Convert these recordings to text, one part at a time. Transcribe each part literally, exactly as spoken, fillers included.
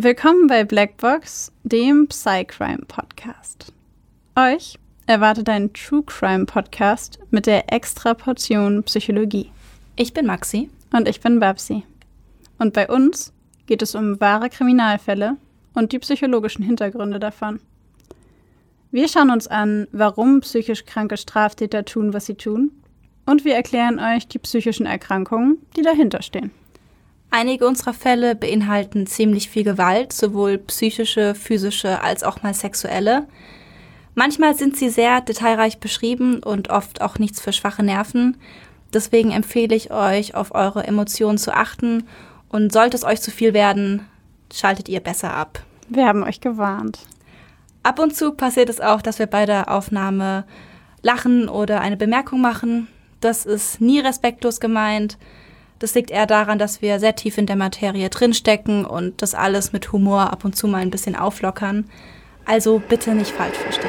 Willkommen bei Blackbox, dem Psycrime-Podcast. Euch erwartet ein True-Crime-Podcast mit der Extra-Portion Psychologie. Ich bin Maxi. Und ich bin Babsi. Und bei uns geht es um wahre Kriminalfälle und die psychologischen Hintergründe davon. Wir schauen uns an, warum psychisch kranke Straftäter tun, was sie tun. Und wir erklären euch die psychischen Erkrankungen, die dahinter stehen. Einige unserer Fälle beinhalten ziemlich viel Gewalt, sowohl psychische, physische als auch mal sexuelle. Manchmal sind sie sehr detailreich beschrieben und oft auch nichts für schwache Nerven. Deswegen empfehle ich euch, auf eure Emotionen zu achten. Und sollte es euch zu viel werden, schaltet ihr besser ab. Wir haben euch gewarnt. Ab und zu passiert es auch, dass wir bei der Aufnahme lachen oder eine Bemerkung machen. Das ist nie respektlos gemeint. Das liegt eher daran, dass wir sehr tief in der Materie drinstecken und das alles mit Humor ab und zu mal ein bisschen auflockern. Also bitte nicht falsch verstehen.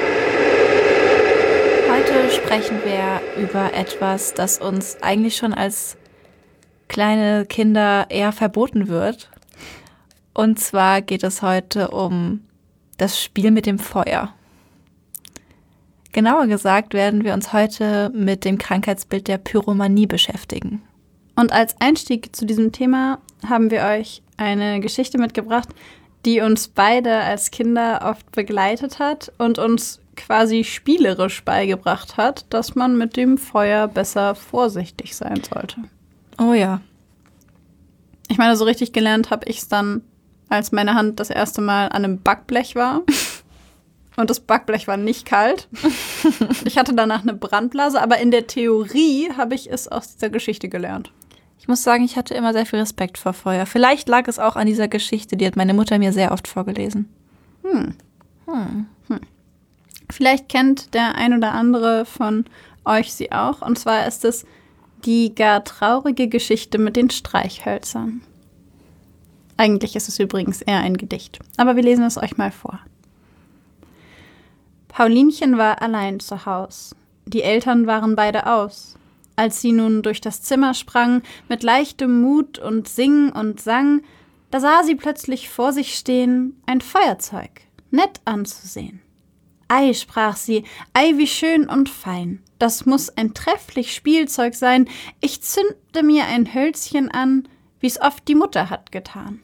Heute sprechen wir über etwas, das uns eigentlich schon als kleine Kinder eher verboten wird. Und zwar geht es heute um das Spiel mit dem Feuer. Genauer gesagt werden wir uns heute mit dem Krankheitsbild der Pyromanie beschäftigen. Und als Einstieg zu diesem Thema haben wir euch eine Geschichte mitgebracht, die uns beide als Kinder oft begleitet hat und uns quasi spielerisch beigebracht hat, dass man mit dem Feuer besser vorsichtig sein sollte. Oh ja. Ich meine, so richtig gelernt habe ich es dann, als meine Hand das erste Mal an einem Backblech war. Und das Backblech war nicht kalt. Ich hatte danach eine Brandblase, aber in der Theorie habe ich es aus dieser Geschichte gelernt. Ich muss sagen, ich hatte immer sehr viel Respekt vor Feuer. Vielleicht lag es auch an dieser Geschichte, die hat meine Mutter mir sehr oft vorgelesen. Hm. Hm. Hm. Vielleicht kennt der ein oder andere von euch sie auch. Und zwar ist es die gar traurige Geschichte mit den Streichhölzern. Eigentlich ist es übrigens eher ein Gedicht. Aber wir lesen es euch mal vor. Paulinchen war allein zu Haus. Die Eltern waren beide aus. Als sie nun durch das Zimmer sprang, mit leichtem Mut und sing und sang, da sah sie plötzlich vor sich stehen ein Feuerzeug, nett anzusehen. Ei, sprach sie, ei, wie schön und fein, das muß ein trefflich Spielzeug sein, ich zündte mir ein Hölzchen an, wie's oft die Mutter hat getan.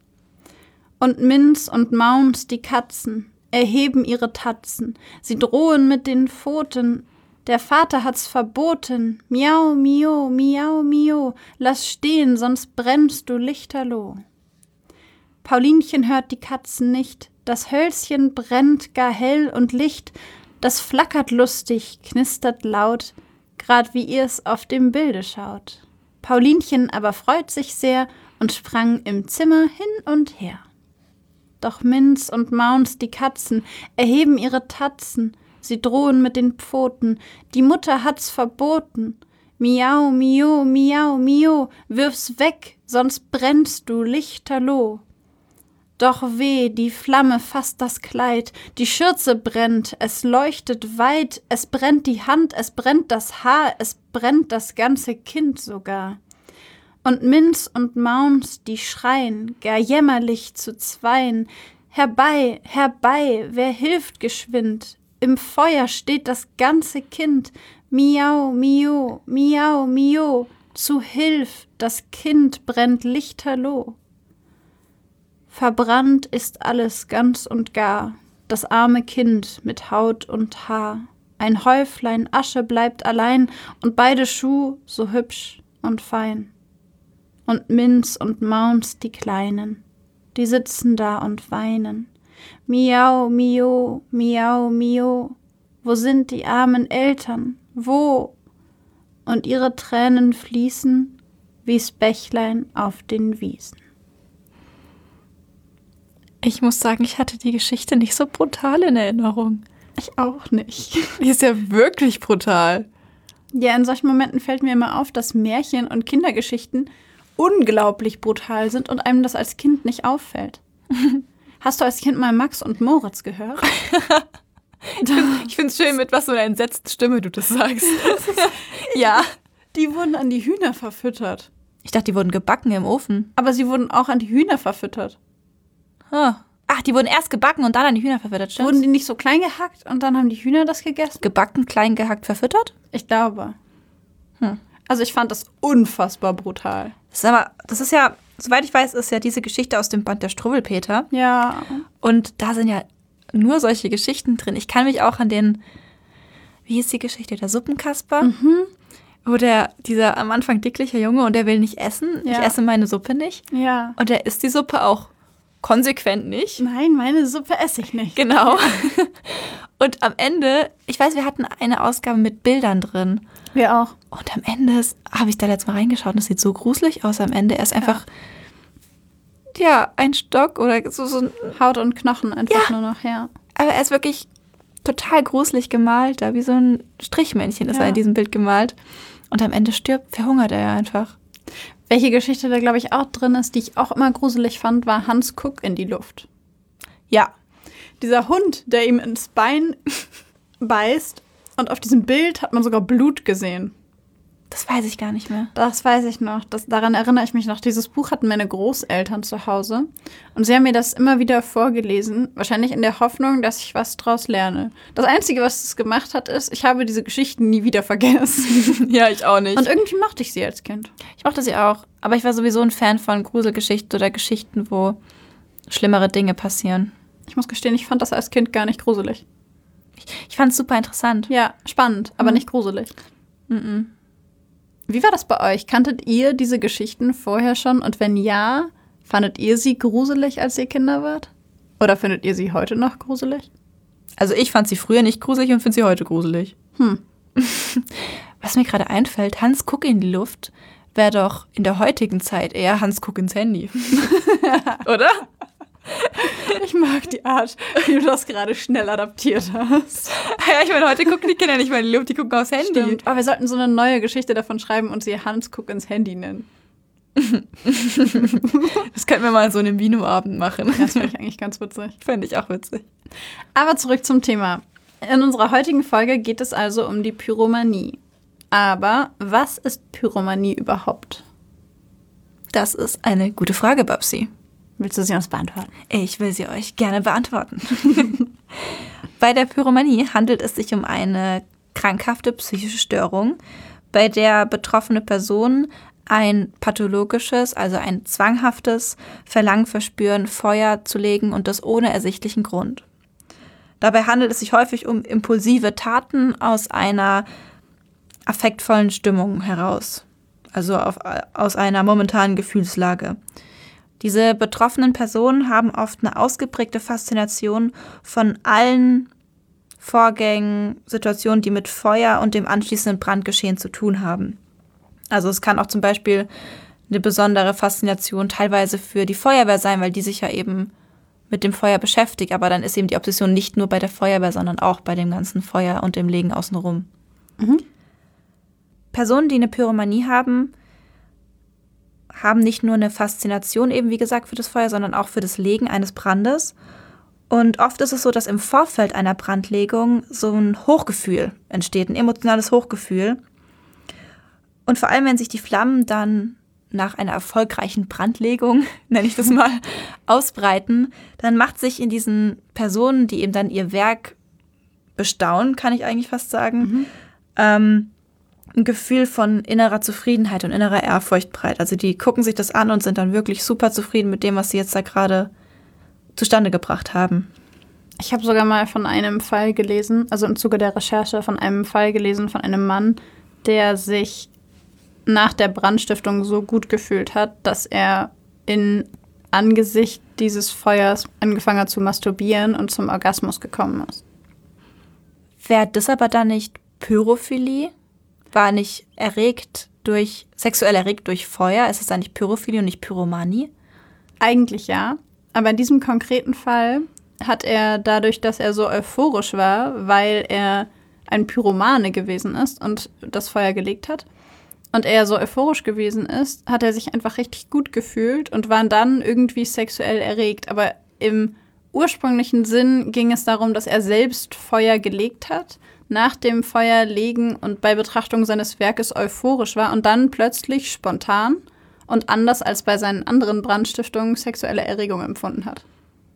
Und Minz und Maunz, die Katzen, erheben ihre Tatzen, sie drohen mit den Pfoten, der Vater hat's verboten, miau, mio, miau, mio, lass stehen, sonst brennst du lichterloh. Paulinchen hört die Katzen nicht, das Hölzchen brennt gar hell und licht, das flackert lustig, knistert laut, grad wie ihr's auf dem Bilde schaut. Paulinchen aber freut sich sehr und sprang im Zimmer hin und her. Doch Minz und Maunz, die Katzen, erheben ihre Tatzen, sie drohen mit den Pfoten, die Mutter hat's verboten. Miau, mio, miau, mio, wirf's weg, sonst brennst du lichterloh. Doch weh, die Flamme fasst das Kleid, die Schürze brennt, es leuchtet weit, es brennt die Hand, es brennt das Haar, es brennt das ganze Kind sogar. Und Minz und Maunz, die schreien, gar jämmerlich zu zweien, herbei, herbei, wer hilft geschwind? Im Feuer steht das ganze Kind, miau, mio, miau, mio, zu Hilf, das Kind brennt lichterloh. Verbrannt ist alles ganz und gar, das arme Kind mit Haut und Haar. Ein Häuflein Asche bleibt allein und beide Schuh so hübsch und fein. Und Minz und Maunz, die Kleinen, die sitzen da und weinen. Miau, mio, miau, mio, wo sind die armen Eltern, wo? Und ihre Tränen fließen wie's Bächlein auf den Wiesen. Ich muss sagen, ich hatte die Geschichte nicht so brutal in Erinnerung. Ich auch nicht. Die ist ja wirklich brutal. Ja, in solchen Momenten fällt mir immer auf, dass Märchen und Kindergeschichten unglaublich brutal sind und einem das als Kind nicht auffällt. Hast du als Kind mal Max und Moritz gehört? Ich finde es schön, mit was für einer entsetzten Stimme du das sagst. Ja, die wurden an die Hühner verfüttert. Ich dachte, die wurden gebacken im Ofen. Aber sie wurden auch an die Hühner verfüttert. Oh. Ach, die wurden erst gebacken und dann an die Hühner verfüttert, stimmt's? Wurden die nicht so klein gehackt und dann haben die Hühner das gegessen? Gebacken, klein gehackt, verfüttert? Ich glaube. Hm. Also ich fand das unfassbar brutal. Das ist aber, das ist ja, soweit ich weiß, ist ja diese Geschichte aus dem Band der Struwwelpeter. Ja. Und da sind ja nur solche Geschichten drin. Ich kann mich auch an den, wie hieß die Geschichte, der Suppenkasper? Mhm. Wo der, dieser am Anfang dickliche Junge und der will nicht essen. Ja. Ich esse meine Suppe nicht. Ja. Und der isst die Suppe auch konsequent nicht. Nein, meine Suppe esse ich nicht. Genau. Und am Ende, ich weiß, wir hatten eine Ausgabe mit Bildern drin. Wir auch. Und am Ende habe ich da letztes Mal reingeschaut und das sieht so gruselig aus am Ende. Er ist einfach, ja, ja ein Stock oder so, so ein, Haut und Knochen einfach Ja. nur noch, ja. aber er ist wirklich total gruselig gemalt da, wie so ein Strichmännchen ist Ja. er in diesem Bild gemalt. Und am Ende stirbt, verhungert er ja einfach. Welche Geschichte da, glaube ich, auch drin ist, die ich auch immer gruselig fand, war Hans Kuck in die Luft. Ja. Dieser Hund, der ihm ins Bein beißt und auf diesem Bild hat man sogar Blut gesehen. Das weiß ich gar nicht mehr. Das weiß ich noch. Das, daran erinnere ich mich noch. Dieses Buch hatten meine Großeltern zu Hause. Und sie haben mir das immer wieder vorgelesen. Wahrscheinlich in der Hoffnung, dass ich was draus lerne. Das Einzige, was es gemacht hat, ist, ich habe diese Geschichten nie wieder vergessen. Ja, ich auch nicht. Und irgendwie mochte ich sie als Kind. Ich mochte sie auch. Aber ich war sowieso ein Fan von Gruselgeschichten oder Geschichten, wo schlimmere Dinge passieren. Ich muss gestehen, ich fand das als Kind gar nicht gruselig. Ich, ich fand es super interessant. Ja, spannend, aber Mhm. nicht gruselig. Mhm. Wie war das bei euch? Kanntet ihr diese Geschichten vorher schon? Und wenn ja, fandet ihr sie gruselig, als ihr Kinder wart? Oder findet ihr sie heute noch gruselig? Also ich fand sie früher nicht gruselig und finde sie heute gruselig. Hm. Was mir gerade einfällt, Hans Kuck in die Luft wäre doch in der heutigen Zeit eher Hans Kuck ins Handy. Oder? Ich mag die Art, wie du das gerade schnell adaptiert hast. Ja, ich meine, heute gucken die Kinder nicht mehr in die Luft, die gucken aufs Handy. Stimmt. Aber wir sollten so eine neue Geschichte davon schreiben und sie Hans Kuck ins Handy nennen. Das könnten wir mal so einen Vino-Abend machen. Das finde ich eigentlich ganz witzig. Fände ich auch witzig. Aber zurück zum Thema. In unserer heutigen Folge geht es also um die Pyromanie. Aber was ist Pyromanie überhaupt? Das ist eine gute Frage, Babsi. Willst du sie uns beantworten? Ich will sie euch gerne beantworten. Bei der Pyromanie handelt es sich um eine krankhafte psychische Störung, bei der betroffene Person ein pathologisches, also ein zwanghaftes Verlangen verspüren, Feuer zu legen und das ohne ersichtlichen Grund. Dabei handelt es sich häufig um impulsive Taten aus einer affektvollen Stimmung heraus, also auf, aus einer momentanen Gefühlslage. Diese betroffenen Personen haben oft eine ausgeprägte Faszination von allen Vorgängen, Situationen, die mit Feuer und dem anschließenden Brandgeschehen zu tun haben. Also es kann auch zum Beispiel eine besondere Faszination teilweise für die Feuerwehr sein, weil die sich ja eben mit dem Feuer beschäftigt. Aber dann ist eben die Obsession nicht nur bei der Feuerwehr, sondern auch bei dem ganzen Feuer und dem Legen außenrum. Mhm. Personen, die eine Pyromanie haben, haben nicht nur eine Faszination eben, wie gesagt, für das Feuer, sondern auch für das Legen eines Brandes. Und oft ist es so, dass im Vorfeld einer Brandlegung so ein Hochgefühl entsteht, ein emotionales Hochgefühl. Und vor allem, wenn sich die Flammen dann nach einer erfolgreichen Brandlegung, nenne ich das mal, ausbreiten, dann macht sich in diesen Personen, die eben dann ihr Werk bestaunen, kann ich eigentlich fast sagen, mhm. ähm, ein Gefühl von innerer Zufriedenheit und innerer Ehrfurcht breit. Also die gucken sich das an und sind dann wirklich super zufrieden mit dem, was sie jetzt da gerade zustande gebracht haben. Ich habe sogar mal von einem Fall gelesen, also im Zuge der Recherche von einem Fall gelesen von einem Mann, der sich nach der Brandstiftung so gut gefühlt hat, dass er in Angesicht dieses Feuers angefangen hat zu masturbieren und zum Orgasmus gekommen ist. Wäre das aber dann nicht Pyrophilie? War nicht erregt durch, sexuell erregt durch Feuer? Ist es dann nicht Pyrophilie und nicht Pyromanie? Eigentlich ja. Aber in diesem konkreten Fall hat er dadurch, dass er so euphorisch war, weil er ein Pyromane gewesen ist und das Feuer gelegt hat, und er so euphorisch gewesen ist, hat er sich einfach richtig gut gefühlt und war dann irgendwie sexuell erregt. Aber im ursprünglichen Sinn ging es darum, dass er selbst Feuer gelegt hat, nach dem Feuerlegen und bei Betrachtung seines Werkes euphorisch war und dann plötzlich spontan und anders als bei seinen anderen Brandstiftungen sexuelle Erregung empfunden hat.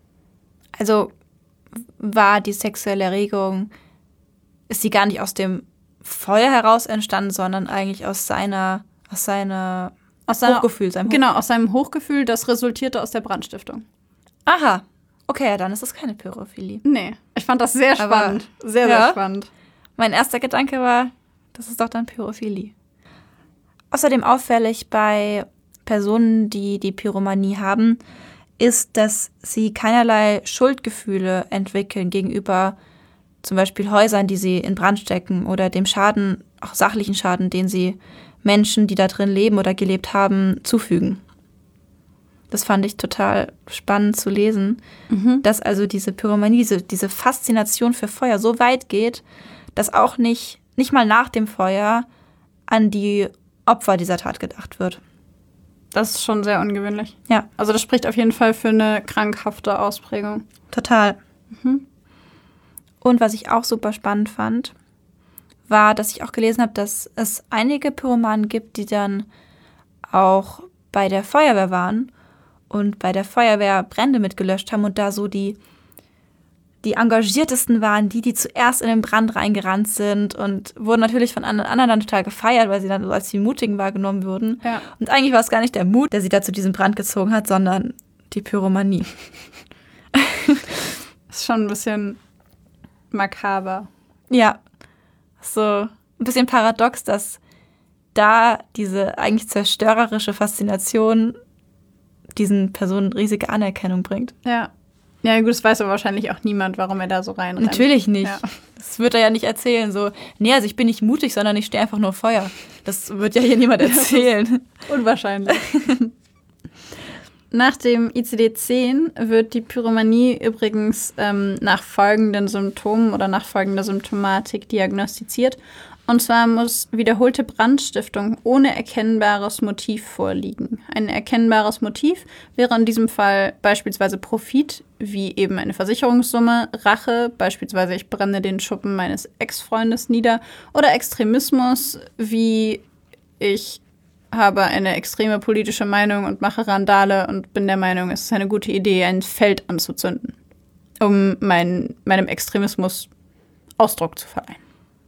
Also war die sexuelle Erregung, ist sie gar nicht aus dem Feuer heraus entstanden, sondern eigentlich aus seiner, aus seiner, aus seiner Hochgefühl. Seinem genau, aus seinem Hochgefühl, das resultierte aus der Brandstiftung. Aha, okay, dann ist es keine Pyrophilie. Nee, ich fand das sehr spannend. Aber, sehr, sehr ja, spannend. Mein erster Gedanke war, das ist doch dann Pyrophilie. Außerdem auffällig bei Personen, die die Pyromanie haben, ist, dass sie keinerlei Schuldgefühle entwickeln gegenüber zum Beispiel Häusern, die sie in Brand stecken oder dem Schaden, auch sachlichen Schaden, den sie Menschen, die da drin leben oder gelebt haben, zufügen. Das fand ich total spannend zu lesen, mhm. dass also diese Pyromanie, diese, diese Faszination für Feuer so weit geht, dass auch nicht, nicht mal nach dem Feuer an die Opfer dieser Tat gedacht wird. Das ist schon sehr ungewöhnlich. Ja. Also das spricht auf jeden Fall für eine krankhafte Ausprägung. Total. Mhm. Und was ich auch super spannend fand, war, dass ich auch gelesen habe, dass es einige Pyromanen gibt, die dann auch bei der Feuerwehr waren und bei der Feuerwehr Brände mitgelöscht haben und da so die, die engagiertesten waren, die, die zuerst in den Brand reingerannt sind und wurden natürlich von anderen dann total gefeiert, weil sie dann so als die Mutigen wahrgenommen wurden. Ja. Und eigentlich war es gar nicht der Mut, der sie da zu diesem Brand gezogen hat, sondern die Pyromanie. Das ist schon ein bisschen makaber. Ja, so ein bisschen paradox, dass da diese eigentlich zerstörerische Faszination diesen Personen riesige Anerkennung bringt. Ja. Ja, gut, das weiß aber wahrscheinlich auch niemand, warum er da so reinrennt. Natürlich nicht. Ja. Das wird er ja nicht erzählen. So, nee, also ich bin nicht mutig, sondern ich stehe einfach nur Feuer. Das wird ja hier niemand erzählen. Unwahrscheinlich. Nach dem I C D zehn wird die Pyromanie übrigens ähm, nach folgenden Symptomen oder nach folgender Symptomatik diagnostiziert. Und zwar muss wiederholte Brandstiftung ohne erkennbares Motiv vorliegen. Ein erkennbares Motiv wäre in diesem Fall beispielsweise Profit, wie eben eine Versicherungssumme, Rache, beispielsweise ich brenne den Schuppen meines Ex-Freundes nieder, oder Extremismus, wie ich habe eine extreme politische Meinung und mache Randale und bin der Meinung, es ist eine gute Idee, ein Feld anzuzünden, um mein, meinem Extremismus Ausdruck zu verleihen.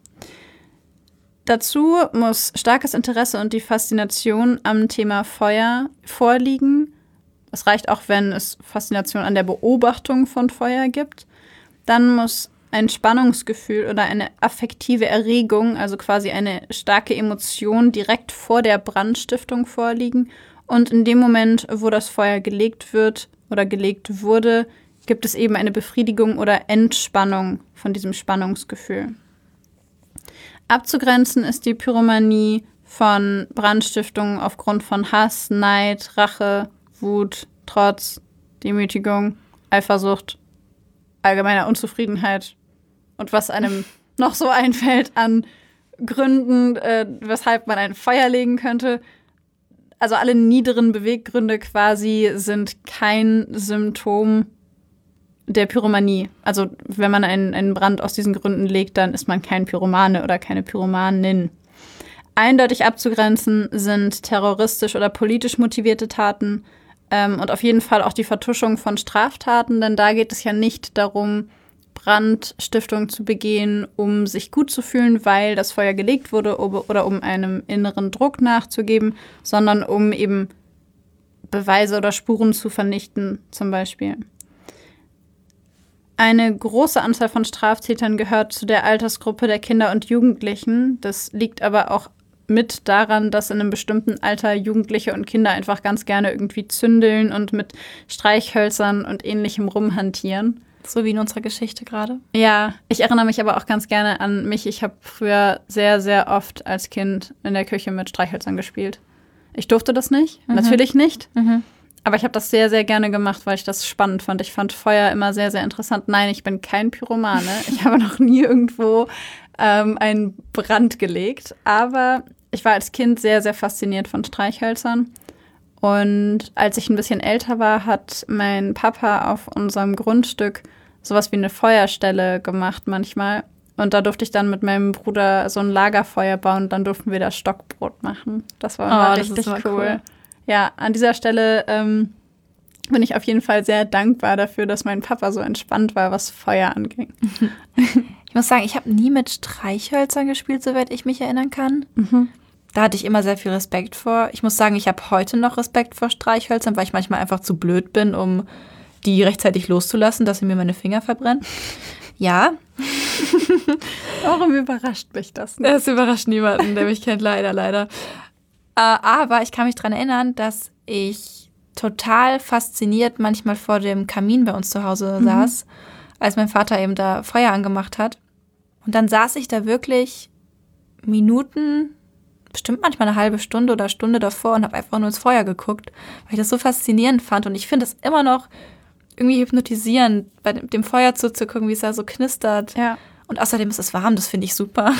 Dazu muss starkes Interesse und die Faszination am Thema Feuer vorliegen. Es reicht auch, wenn es Faszination an der Beobachtung von Feuer gibt. Dann muss ein Spannungsgefühl oder eine affektive Erregung, also quasi eine starke Emotion, direkt vor der Brandstiftung vorliegen. Und in dem Moment, wo das Feuer gelegt wird oder gelegt wurde, gibt es eben eine Befriedigung oder Entspannung von diesem Spannungsgefühl. Abzugrenzen ist die Pyromanie von Brandstiftungen aufgrund von Hass, Neid, Rache, Wut, Trotz, Demütigung, Eifersucht, allgemeiner Unzufriedenheit und was einem noch so einfällt an Gründen, äh, weshalb man ein Feuer legen könnte. Also alle niederen Beweggründe quasi sind kein Symptom der Pyromanie. Also wenn man einen, einen Brand aus diesen Gründen legt, dann ist man kein Pyromane oder keine Pyromanin. Eindeutig abzugrenzen sind terroristisch oder politisch motivierte Taten ähm, und auf jeden Fall auch die Vertuschung von Straftaten, denn da geht es ja nicht darum, Brandstiftung zu begehen, um sich gut zu fühlen, weil das Feuer gelegt wurde oder um einem inneren Druck nachzugeben, sondern um eben Beweise oder Spuren zu vernichten, zum Beispiel. Eine große Anzahl von Straftätern gehört zu der Altersgruppe der Kinder und Jugendlichen. Das liegt aber auch mit daran, dass in einem bestimmten Alter Jugendliche und Kinder einfach ganz gerne irgendwie zündeln und mit Streichhölzern und Ähnlichem rumhantieren. So wie in unserer Geschichte gerade. Ja, ich erinnere mich aber auch ganz gerne an mich. Ich habe früher sehr, sehr oft als Kind in der Küche mit Streichhölzern gespielt. Ich durfte das nicht, mhm. natürlich nicht. Mhm. Aber ich habe das sehr, sehr gerne gemacht, weil ich das spannend fand. Ich fand Feuer immer sehr, sehr interessant. Nein, ich bin kein Pyromane. Ich habe noch nie irgendwo ähm, einen Brand gelegt. Aber ich war als Kind sehr, sehr fasziniert von Streichhölzern. Und als ich ein bisschen älter war, hat mein Papa auf unserem Grundstück sowas wie eine Feuerstelle gemacht manchmal. Und da durfte ich dann mit meinem Bruder so ein Lagerfeuer bauen. Und dann durften wir das Stockbrot machen. Das war immer oh, richtig das cool. cool. Ja, an dieser Stelle ähm, bin ich auf jeden Fall sehr dankbar dafür, dass mein Papa so entspannt war, was Feuer anging. Ich muss sagen, ich habe nie mit Streichhölzern gespielt, soweit ich mich erinnern kann. Mhm. Da hatte ich immer sehr viel Respekt vor. Ich muss sagen, ich habe heute noch Respekt vor Streichhölzern, weil ich manchmal einfach zu blöd bin, um die rechtzeitig loszulassen, dass sie mir meine Finger verbrennen. Ja. Warum überrascht mich das nicht? Das überrascht niemanden, der mich kennt, leider, leider. Äh, aber ich kann mich daran erinnern, dass ich total fasziniert manchmal vor dem Kamin bei uns zu Hause mhm. saß, als mein Vater eben da Feuer angemacht hat. Und dann saß ich da wirklich Minuten, bestimmt manchmal eine halbe Stunde oder Stunde davor und habe einfach nur ins Feuer geguckt, weil ich das so faszinierend fand. Und ich finde es immer noch irgendwie hypnotisierend, bei dem, dem Feuer zuzugucken, wie es da so knistert. Ja. Und außerdem ist es warm, das finde ich super.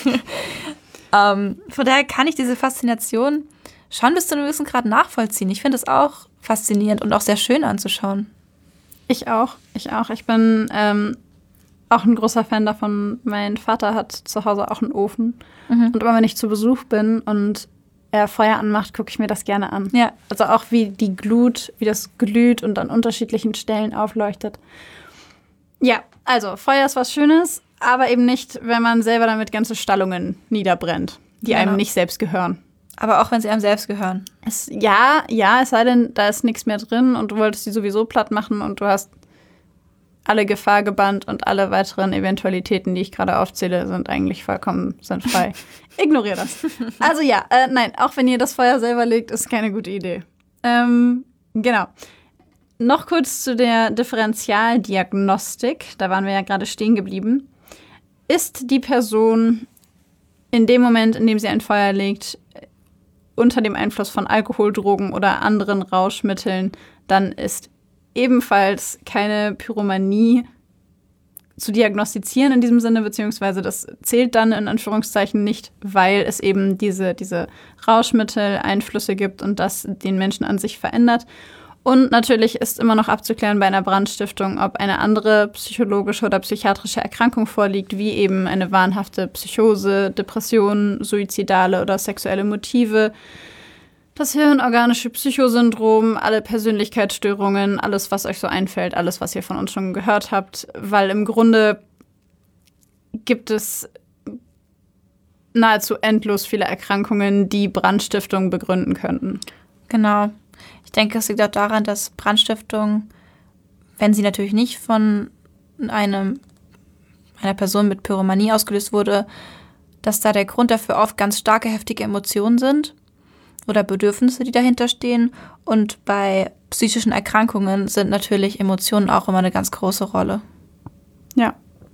ähm, von daher kann ich diese Faszination schon bis zu einem gewissen Grad nachvollziehen. Ich finde es auch faszinierend und auch sehr schön anzuschauen. Ich auch, ich auch. Ich bin ähm, auch ein großer Fan davon. Mein Vater hat zu Hause auch einen Ofen. Mhm. Und immer wenn ich zu Besuch bin und er Feuer anmacht, gucke ich mir das gerne an. Ja. Also auch wie die Glut, wie das glüht und an unterschiedlichen Stellen aufleuchtet. Ja, also Feuer ist was Schönes, aber eben nicht, wenn man selber damit ganze Stallungen niederbrennt, die genau. einem nicht selbst gehören. Aber auch wenn sie einem selbst gehören. Es, ja, ja, es sei denn, da ist nichts mehr drin und du wolltest die sowieso platt machen und du hast alle Gefahr gebannt und alle weiteren Eventualitäten, die ich gerade aufzähle, sind eigentlich vollkommen sinnfrei. Ignoriere das. Also ja, äh, nein, auch wenn ihr das Feuer selber legt, ist keine gute Idee. Ähm, genau. Noch kurz zu der Differentialdiagnostik. Da waren wir ja gerade stehen geblieben. Ist die Person in dem Moment, in dem sie ein Feuer legt, unter dem Einfluss von Alkohol, Drogen oder anderen Rauschmitteln, dann ist ebenfalls keine Pyromanie zu diagnostizieren in diesem Sinne, beziehungsweise das zählt dann in Anführungszeichen nicht, weil es eben diese, diese Rauschmittel-Einflüsse gibt und das den Menschen an sich verändert. Und natürlich ist immer noch abzuklären bei einer Brandstiftung, ob eine andere psychologische oder psychiatrische Erkrankung vorliegt, wie eben eine wahnhafte Psychose, Depression, suizidale oder sexuelle Motive, das hirnorganische Psychosyndrom, alle Persönlichkeitsstörungen, alles, was euch so einfällt, alles, was ihr von uns schon gehört habt. Weil im Grunde gibt es nahezu endlos viele Erkrankungen, die Brandstiftung begründen könnten. Genau. Ich denke, es liegt auch daran, dass Brandstiftung, wenn sie natürlich nicht von einem, einer Person mit Pyromanie ausgelöst wurde, dass da der Grund dafür oft ganz starke, heftige Emotionen sind oder Bedürfnisse, die dahinter stehen. Und bei psychischen Erkrankungen sind natürlich Emotionen auch immer eine ganz große Rolle. Ja.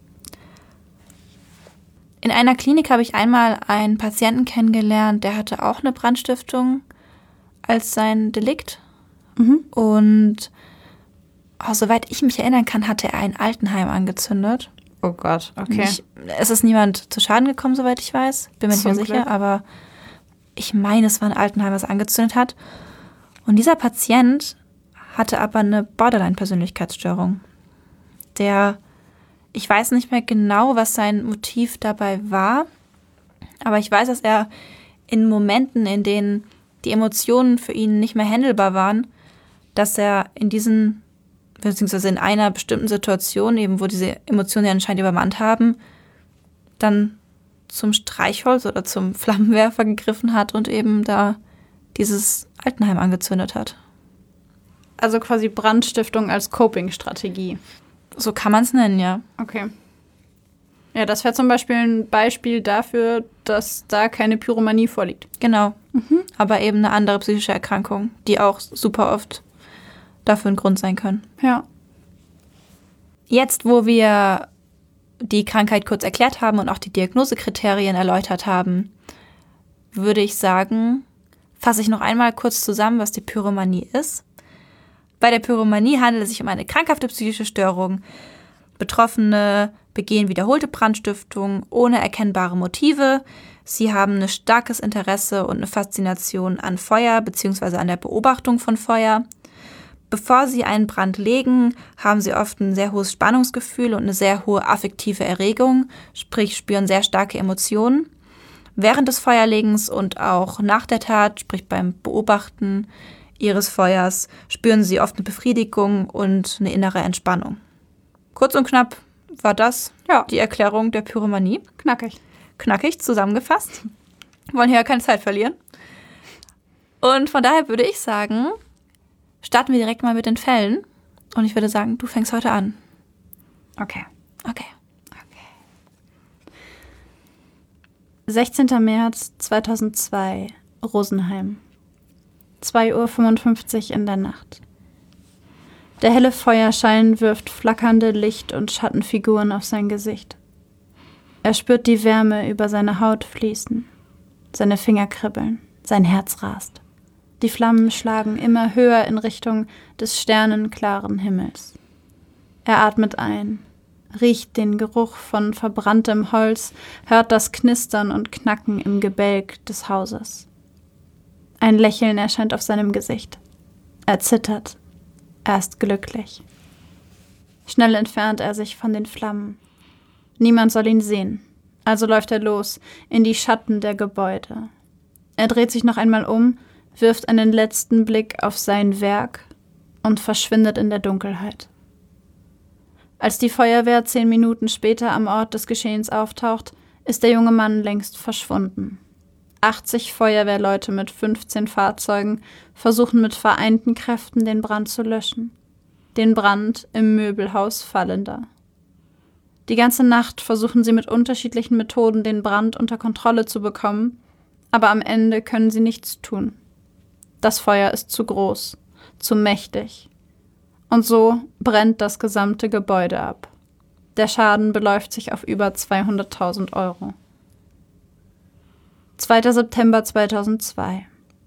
In einer Klinik habe ich einmal einen Patienten kennengelernt, der hatte auch eine Brandstiftung als sein Delikt. Mhm. Und oh, soweit ich mich erinnern kann, hatte er ein Altenheim angezündet. Oh Gott, okay. Ich, es ist niemand zu Schaden gekommen, soweit ich weiß. Bin mir nicht mehr sicher, aber ich meine, es war ein Altenheim, was er angezündet hat. Und dieser Patient hatte aber eine Borderline-Persönlichkeitsstörung. Der, ich weiß nicht mehr genau, was sein Motiv dabei war, aber ich weiß, dass er in Momenten, in denen die Emotionen für ihn nicht mehr handelbar waren, dass er in diesen, beziehungsweise in einer bestimmten Situation, eben wo diese Emotionen ja anscheinend übermannt haben, dann zum Streichholz oder zum Flammenwerfer gegriffen hat und eben da dieses Altenheim angezündet hat. Also quasi Brandstiftung als Coping-Strategie. So kann man es nennen, ja. Okay. Ja, das wäre zum Beispiel ein Beispiel dafür, dass da keine Pyromanie vorliegt. Genau. Mhm. Aber eben eine andere psychische Erkrankung, die auch super oft dafür ein Grund sein können. Ja. Jetzt, wo wir die Krankheit kurz erklärt haben und auch die Diagnosekriterien erläutert haben, würde ich sagen, fasse ich noch einmal kurz zusammen, was die Pyromanie ist. Bei der Pyromanie handelt es sich um eine krankhafte psychische Störung. Betroffene begehen wiederholte Brandstiftungen ohne erkennbare Motive. Sie haben ein starkes Interesse und eine Faszination an Feuer bzw. an der Beobachtung von Feuer. Bevor sie einen Brand legen, haben sie oft ein sehr hohes Spannungsgefühl und eine sehr hohe affektive Erregung, sprich spüren sehr starke Emotionen. Während des Feuerlegens und auch nach der Tat, sprich beim Beobachten ihres Feuers spüren sie oft eine Befriedigung und eine innere Entspannung. Kurz und knapp war das ja. die Erklärung der Pyromanie. Knackig. Knackig zusammengefasst. Wir wollen hier ja keine Zeit verlieren. Und von daher würde ich sagen, starten wir direkt mal mit den Fällen. Und ich würde sagen, du fängst heute an. Okay. Okay. sechzehnter März zweitausendzwei, Rosenheim. zwei Uhr fünfundfünfzig in der Nacht. Der helle Feuerschein wirft flackernde Licht- und Schattenfiguren auf sein Gesicht. Er spürt die Wärme über seine Haut fließen. Seine Finger kribbeln, sein Herz rast. Die Flammen schlagen immer höher in Richtung des sternenklaren Himmels. Er atmet ein, riecht den Geruch von verbranntem Holz, hört das Knistern und Knacken im Gebälk des Hauses. Ein Lächeln erscheint auf seinem Gesicht. Er zittert. Er ist glücklich. Schnell entfernt er sich von den Flammen. Niemand soll ihn sehen, also läuft er los in die Schatten der Gebäude. Er dreht sich noch einmal um, wirft einen letzten Blick auf sein Werk und verschwindet in der Dunkelheit. Als die Feuerwehr zehn Minuten später am Ort des Geschehens auftaucht, ist der junge Mann längst verschwunden. achtzig Feuerwehrleute mit fünfzehn Fahrzeugen versuchen mit vereinten Kräften den Brand zu löschen. Den Brand im Möbelhaus Fallender. Die ganze Nacht versuchen sie mit unterschiedlichen Methoden den Brand unter Kontrolle zu bekommen, aber am Ende können sie nichts tun. Das Feuer ist zu groß, zu mächtig. Und so brennt das gesamte Gebäude ab. Der Schaden beläuft sich auf über zweihunderttausend Euro. zweiter September zweitausendzwei.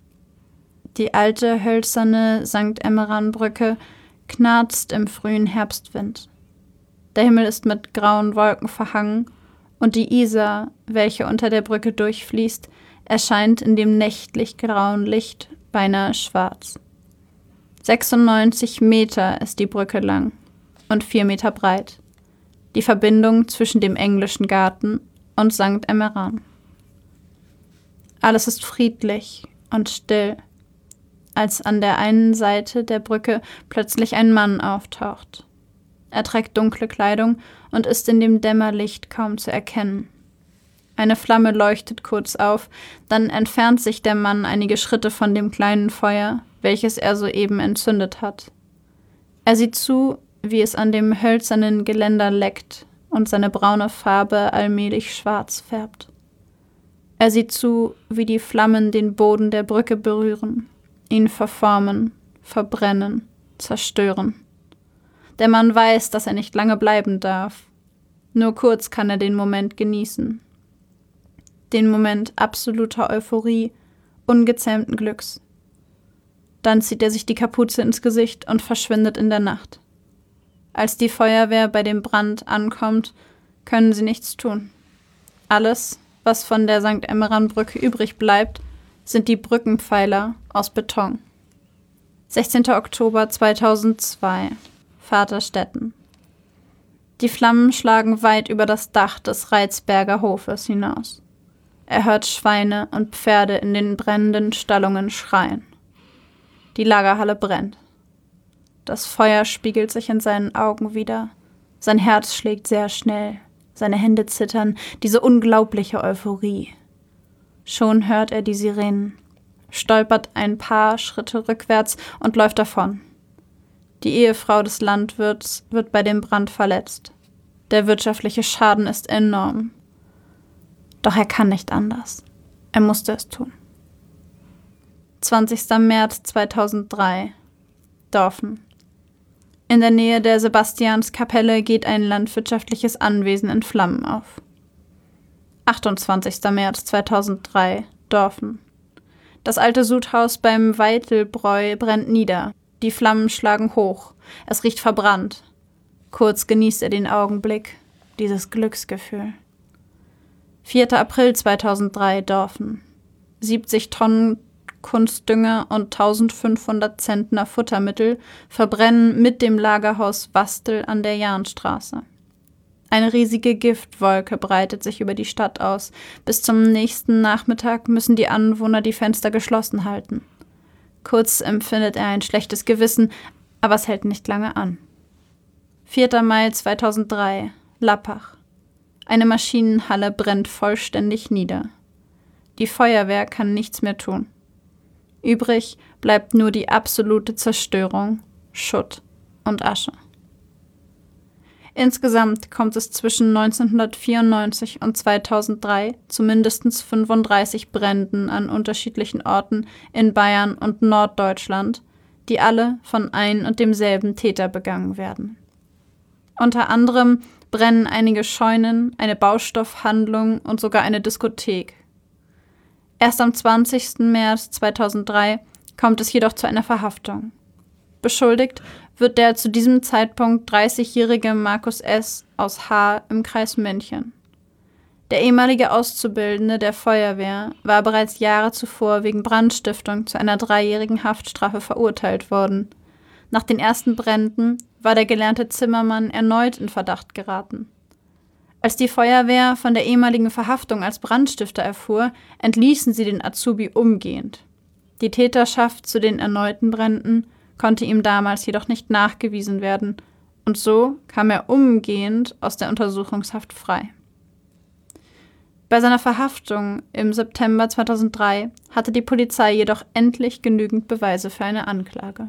Die alte, hölzerne Sankt Emmeran-Brücke knarzt im frühen Herbstwind. Der Himmel ist mit grauen Wolken verhangen und die Isar, welche unter der Brücke durchfließt, erscheint in dem nächtlich grauen Licht beinahe schwarz. sechsundneunzig Meter ist die Brücke lang und vier Meter breit. Die Verbindung zwischen dem englischen Garten und Sankt Emmeran. Alles ist friedlich und still, als an der einen Seite der Brücke plötzlich ein Mann auftaucht. Er trägt dunkle Kleidung und ist in dem Dämmerlicht kaum zu erkennen. Eine Flamme leuchtet kurz auf, dann entfernt sich der Mann einige Schritte von dem kleinen Feuer, welches er soeben entzündet hat. Er sieht zu, wie es an dem hölzernen Geländer leckt und seine braune Farbe allmählich schwarz färbt. Er sieht zu, wie die Flammen den Boden der Brücke berühren, ihn verformen, verbrennen, zerstören. Der Mann weiß, dass er nicht lange bleiben darf. Nur kurz kann er den Moment genießen. Den Moment absoluter Euphorie, ungezähmten Glücks. Dann zieht er sich die Kapuze ins Gesicht und verschwindet in der Nacht. Als die Feuerwehr bei dem Brand ankommt, können sie nichts tun. Alles, was von der Sankt Emmeran-Brücke übrig bleibt, sind die Brückenpfeiler aus Beton. sechzehnter Oktober zweitausendzwei, Vaterstetten. Die Flammen schlagen weit über das Dach des Reitsberger Hofes hinaus. Er hört Schweine und Pferde in den brennenden Stallungen schreien. Die Lagerhalle brennt. Das Feuer spiegelt sich in seinen Augen wider. Sein Herz schlägt sehr schnell. Seine Hände zittern, diese unglaubliche Euphorie. Schon hört er die Sirenen, stolpert ein paar Schritte rückwärts und läuft davon. Die Ehefrau des Landwirts wird bei dem Brand verletzt. Der wirtschaftliche Schaden ist enorm. Doch er kann nicht anders. Er musste es tun. zwanzigster März zweitausenddrei, Dorfen. In der Nähe der Sebastianskapelle geht ein landwirtschaftliches Anwesen in Flammen auf. achtundzwanzigster März zweitausenddrei, Dorfen. Das alte Sudhaus beim Weitelbräu brennt nieder. Die Flammen schlagen hoch. Es riecht verbrannt. Kurz genießt er den Augenblick, dieses Glücksgefühl. vierter April zweitausenddrei, Dorfen. siebzig Tonnen Kunstdünger und eintausendfünfhundert Zentner Futtermittel verbrennen mit dem Lagerhaus Wastel an der Jahnstraße. Eine riesige Giftwolke breitet sich über die Stadt aus. Bis zum nächsten Nachmittag müssen die Anwohner die Fenster geschlossen halten. Kurz empfindet er ein schlechtes Gewissen, aber es hält nicht lange an. vierter Mai zweitausenddrei, Lappach. Eine Maschinenhalle brennt vollständig nieder. Die Feuerwehr kann nichts mehr tun. Übrig bleibt nur die absolute Zerstörung, Schutt und Asche. Insgesamt kommt es zwischen neunzehnhundertvierundneunzig und zweitausenddrei zu mindestens fünfunddreißig Bränden an unterschiedlichen Orten in Bayern und Norddeutschland, die alle von ein und demselben Täter begangen werden. Unter anderem brennen einige Scheunen, eine Baustoffhandlung und sogar eine Diskothek. Erst am zwanzigsten März zweitausenddrei kommt es jedoch zu einer Verhaftung. Beschuldigt wird der zu diesem Zeitpunkt dreißigjährige Markus S. aus Haar im Kreis München. Der ehemalige Auszubildende der Feuerwehr war bereits Jahre zuvor wegen Brandstiftung zu einer dreijährigen Haftstrafe verurteilt worden. Nach den ersten Bränden war der gelernte Zimmermann erneut in Verdacht geraten. Als die Feuerwehr von der ehemaligen Verhaftung als Brandstifter erfuhr, entließen sie den Azubi umgehend. Die Täterschaft zu den erneuten Bränden konnte ihm damals jedoch nicht nachgewiesen werden, und so kam er umgehend aus der Untersuchungshaft frei. Bei seiner Verhaftung im September zweitausenddrei hatte die Polizei jedoch endlich genügend Beweise für eine Anklage.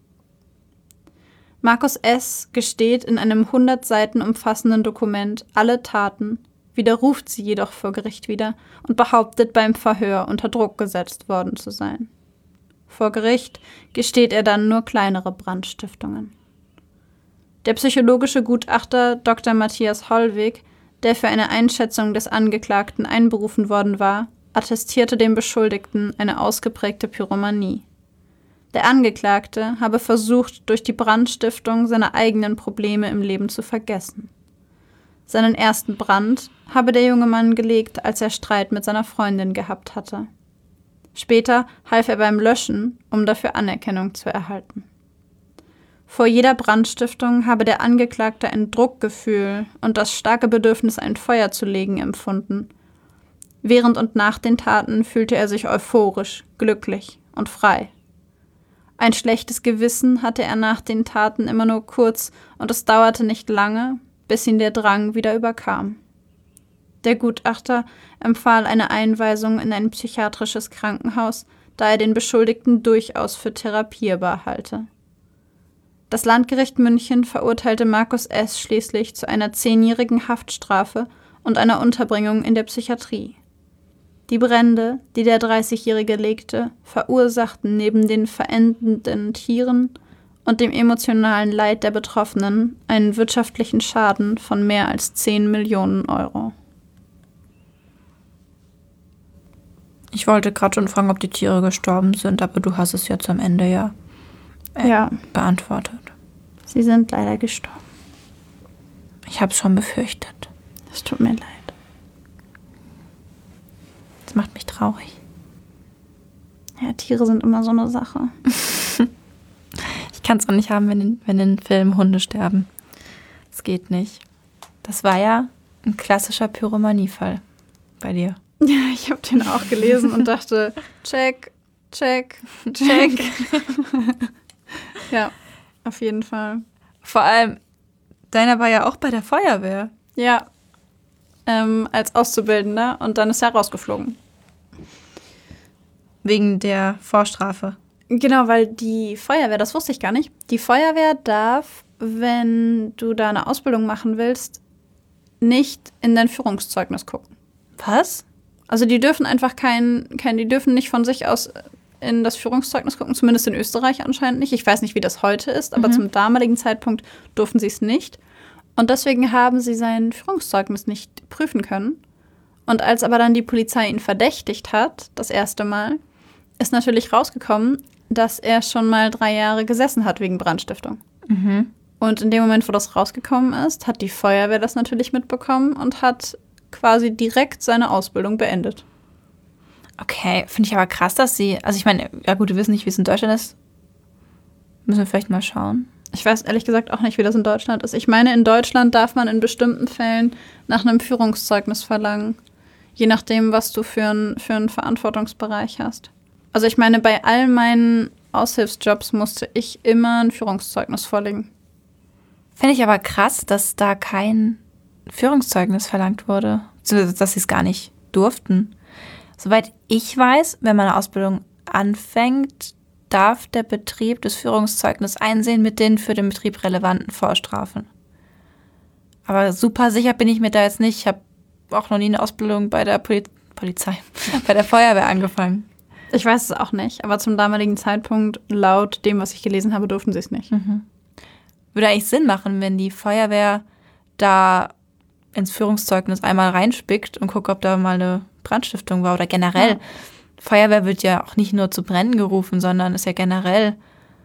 Markus S. gesteht in einem hundert Seiten umfassenden Dokument alle Taten, widerruft sie jedoch vor Gericht wieder und behauptet, beim Verhör unter Druck gesetzt worden zu sein. Vor Gericht gesteht er dann nur kleinere Brandstiftungen. Der psychologische Gutachter Doktor Matthias Hollweg, der für eine Einschätzung des Angeklagten einberufen worden war, attestierte dem Beschuldigten eine ausgeprägte Pyromanie. Der Angeklagte habe versucht, durch die Brandstiftung seine eigenen Probleme im Leben zu vergessen. Seinen ersten Brand habe der junge Mann gelegt, als er Streit mit seiner Freundin gehabt hatte. Später half er beim Löschen, um dafür Anerkennung zu erhalten. Vor jeder Brandstiftung habe der Angeklagte ein Druckgefühl und das starke Bedürfnis, ein Feuer zu legen, empfunden. Während und nach den Taten fühlte er sich euphorisch, glücklich und frei. Ein schlechtes Gewissen hatte er nach den Taten immer nur kurz und es dauerte nicht lange, bis ihn der Drang wieder überkam. Der Gutachter empfahl eine Einweisung in ein psychiatrisches Krankenhaus, da er den Beschuldigten durchaus für therapierbar halte. Das Landgericht München verurteilte Markus S. schließlich zu einer zehnjährigen Haftstrafe und einer Unterbringung in der Psychiatrie. Die Brände, die der dreißigjährige legte, verursachten neben den verendenden Tieren und dem emotionalen Leid der Betroffenen einen wirtschaftlichen Schaden von mehr als zehn Millionen Euro. Ich wollte gerade schon fragen, ob die Tiere gestorben sind, aber du hast es jetzt am Ende ja, äh, ja. beantwortet. Sie sind leider gestorben. Ich habe es schon befürchtet. Es tut mir leid. Das macht mich traurig. Ja, Tiere sind immer so eine Sache. Ich kann es auch nicht haben, wenn in, wenn in Filmen Hunde sterben. Das geht nicht. Das war ja ein klassischer Pyromanie-Fall bei dir. Ja, ich habe den auch gelesen und dachte, check, check, check. Ja, auf jeden Fall. Vor allem, deiner war ja auch bei der Feuerwehr. Ja, ähm, als Auszubildender und dann ist er rausgeflogen. Wegen der Vorstrafe. Genau, weil die Feuerwehr, das wusste ich gar nicht, die Feuerwehr darf, wenn du da eine Ausbildung machen willst, nicht in dein Führungszeugnis gucken. Was? Also die dürfen einfach kein, kein, die dürfen nicht von sich aus in das Führungszeugnis gucken, zumindest in Österreich anscheinend nicht. Ich weiß nicht, wie das heute ist, aber mhm. zum damaligen Zeitpunkt durften sie es nicht. Und deswegen haben sie sein Führungszeugnis nicht prüfen können. Und als aber dann die Polizei ihn verdächtigt hat, das erste Mal, ist natürlich rausgekommen, dass er schon mal drei Jahre gesessen hat wegen Brandstiftung. Mhm. Und in dem Moment, wo das rausgekommen ist, hat die Feuerwehr das natürlich mitbekommen und hat quasi direkt seine Ausbildung beendet. Okay, finde ich aber krass, dass sie, also ich meine, ja gut, wir wissen nicht, wie es in Deutschland ist. Müssen wir vielleicht mal schauen. Ich weiß ehrlich gesagt auch nicht, wie das in Deutschland ist. Ich meine, in Deutschland darf man in bestimmten Fällen nach einem Führungszeugnis verlangen. Je nachdem, was du für, ein, für einen Verantwortungsbereich hast. Also ich meine, bei all meinen Aushilfsjobs musste ich immer ein Führungszeugnis vorlegen. Finde ich aber krass, dass da kein Führungszeugnis verlangt wurde, beziehungsweise dass sie es gar nicht durften. Soweit ich weiß, wenn man eine Ausbildung anfängt, darf der Betrieb das Führungszeugnis einsehen mit den für den Betrieb relevanten Vorstrafen. Aber super sicher bin ich mir da jetzt nicht. Ich habe auch noch nie eine Ausbildung bei der Poli- Polizei, bei der Feuerwehr angefangen. Ich weiß es auch nicht, aber zum damaligen Zeitpunkt, laut dem, was ich gelesen habe, durften sie es nicht. Mhm. Würde eigentlich Sinn machen, wenn die Feuerwehr da ins Führungszeugnis einmal reinspickt und guckt, ob da mal eine Brandstiftung war oder generell. Ja. Feuerwehr wird ja auch nicht nur zu Brennen gerufen, sondern ist ja generell,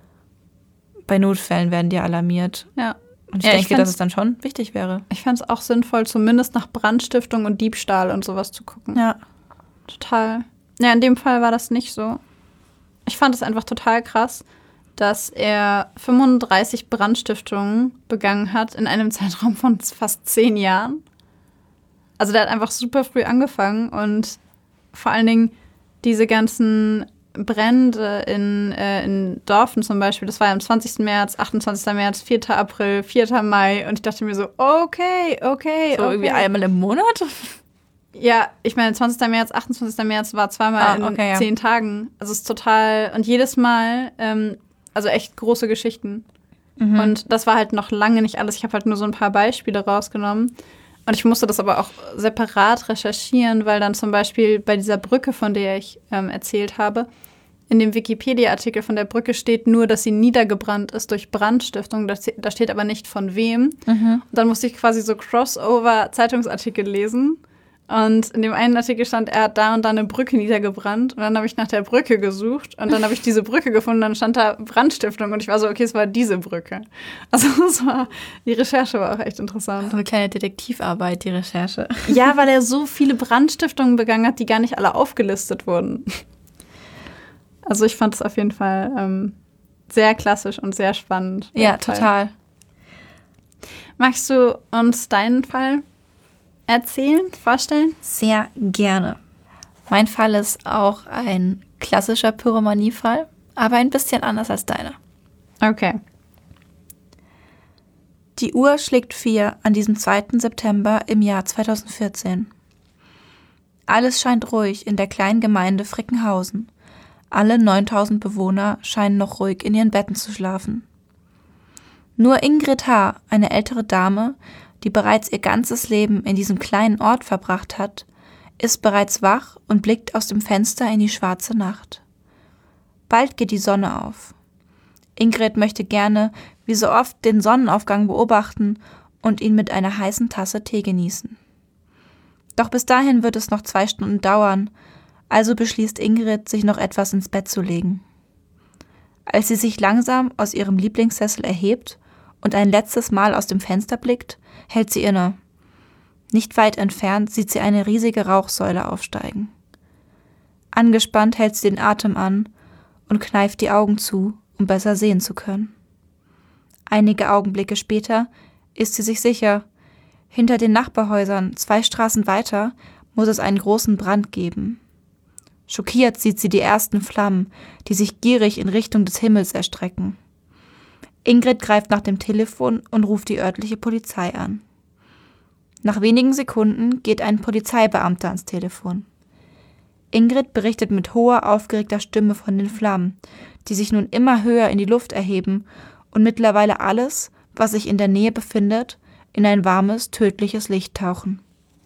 bei Notfällen werden die alarmiert. Ja. Und ich ja, denke, ich dass es dann schon wichtig wäre. Ich fände es auch sinnvoll, zumindest nach Brandstiftung und Diebstahl und sowas zu gucken. Ja. Total. Ja, in dem Fall war das nicht so. Ich fand es einfach total krass, dass er fünfunddreißig Brandstiftungen begangen hat in einem Zeitraum von fast zehn Jahren. Also der hat einfach super früh angefangen und vor allen Dingen diese ganzen Brände in, äh, in Dorfen zum Beispiel, das war ja am zwanzigsten März, achtundzwanzigsten März, vierten April, vierten Mai und ich dachte mir so, okay, okay, So okay. irgendwie einmal im Monat? Ja, ich meine, zwanzigsten März, achtundzwanzigsten März war zweimal Ah, in okay, ja. zehn Tagen. Also es ist total, und jedes Mal, ähm, also echt große Geschichten. Mhm. Und das war halt noch lange nicht alles. Ich habe halt nur so ein paar Beispiele rausgenommen. Und ich musste das aber auch separat recherchieren, weil dann zum Beispiel bei dieser Brücke, von der ich ähm, erzählt habe, in dem Wikipedia-Artikel von der Brücke steht nur, dass sie niedergebrannt ist durch Brandstiftung. Da, da steht aber nicht von wem. Mhm. Und dann musste ich quasi so Crossover-Zeitungsartikel lesen. Und in dem einen Artikel stand, er hat da und da eine Brücke niedergebrannt. Und dann habe ich nach der Brücke gesucht. Und dann habe ich diese Brücke gefunden. Dann stand da Brandstiftung. Und ich war so, okay, es war diese Brücke. Also es war, die Recherche war auch echt interessant. So eine kleine Detektivarbeit, die Recherche. Ja, weil er so viele Brandstiftungen begangen hat, die gar nicht alle aufgelistet wurden. Also ich fand es auf jeden Fall ähm, sehr klassisch und sehr spannend. Ja, total. Magst du uns deinen Fall erzählen, vorstellen? Sehr gerne. Mein Fall ist auch ein klassischer Pyromanie-Fall, aber ein bisschen anders als deiner. Okay. Die Uhr schlägt vier an diesem zweiten September im Jahr zweitausendvierzehn. Alles scheint ruhig in der kleinen Gemeinde Frickenhausen. Alle neuntausend Bewohner scheinen noch ruhig in ihren Betten zu schlafen. Nur Ingrid H., eine ältere Dame, die bereits ihr ganzes Leben in diesem kleinen Ort verbracht hat, ist bereits wach und blickt aus dem Fenster in die schwarze Nacht. Bald geht die Sonne auf. Ingrid möchte gerne, wie so oft, den Sonnenaufgang beobachten und ihn mit einer heißen Tasse Tee genießen. Doch bis dahin wird es noch zwei Stunden dauern, also beschließt Ingrid, sich noch etwas ins Bett zu legen. Als sie sich langsam aus ihrem Lieblingssessel erhebt und ein letztes Mal aus dem Fenster blickt, hält sie inne. Nicht weit entfernt sieht sie eine riesige Rauchsäule aufsteigen. Angespannt hält sie den Atem an und kneift die Augen zu, um besser sehen zu können. Einige Augenblicke später ist sie sich sicher, hinter den Nachbarhäusern, zwei Straßen weiter, muss es einen großen Brand geben. Schockiert sieht sie die ersten Flammen, die sich gierig in Richtung des Himmels erstrecken. Ingrid greift nach dem Telefon und ruft die örtliche Polizei an. Nach wenigen Sekunden geht ein Polizeibeamter ans Telefon. Ingrid berichtet mit hoher, aufgeregter Stimme von den Flammen, die sich nun immer höher in die Luft erheben und mittlerweile alles, was sich in der Nähe befindet, in ein warmes, tödliches Licht tauchen.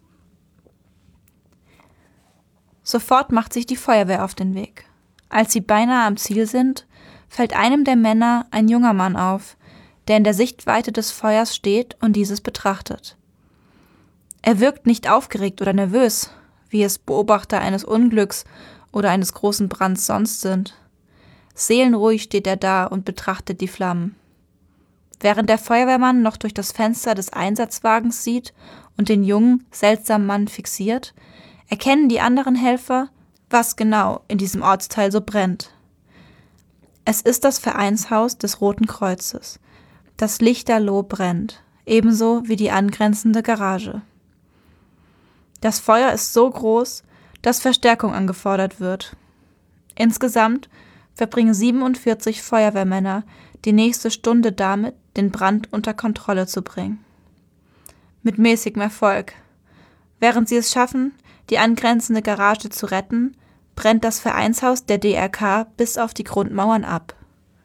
Sofort macht sich die Feuerwehr auf den Weg. Als sie beinahe am Ziel sind, fällt einem der Männer ein junger Mann auf, der in der Sichtweite des Feuers steht und dieses betrachtet. Er wirkt nicht aufgeregt oder nervös, wie es Beobachter eines Unglücks oder eines großen Brands sonst sind. Seelenruhig steht er da und betrachtet die Flammen. Während der Feuerwehrmann noch durch das Fenster des Einsatzwagens sieht und den jungen, seltsamen Mann fixiert, erkennen die anderen Helfer, was genau in diesem Ortsteil so brennt. Es ist das Vereinshaus des Roten Kreuzes, das lichterloh brennt, ebenso wie die angrenzende Garage. Das Feuer ist so groß, dass Verstärkung angefordert wird. Insgesamt verbringen siebenundvierzig Feuerwehrmänner die nächste Stunde damit, den Brand unter Kontrolle zu bringen. Mit mäßigem Erfolg. Während sie es schaffen, die angrenzende Garage zu retten, brennt das Vereinshaus der D R K bis auf die Grundmauern ab.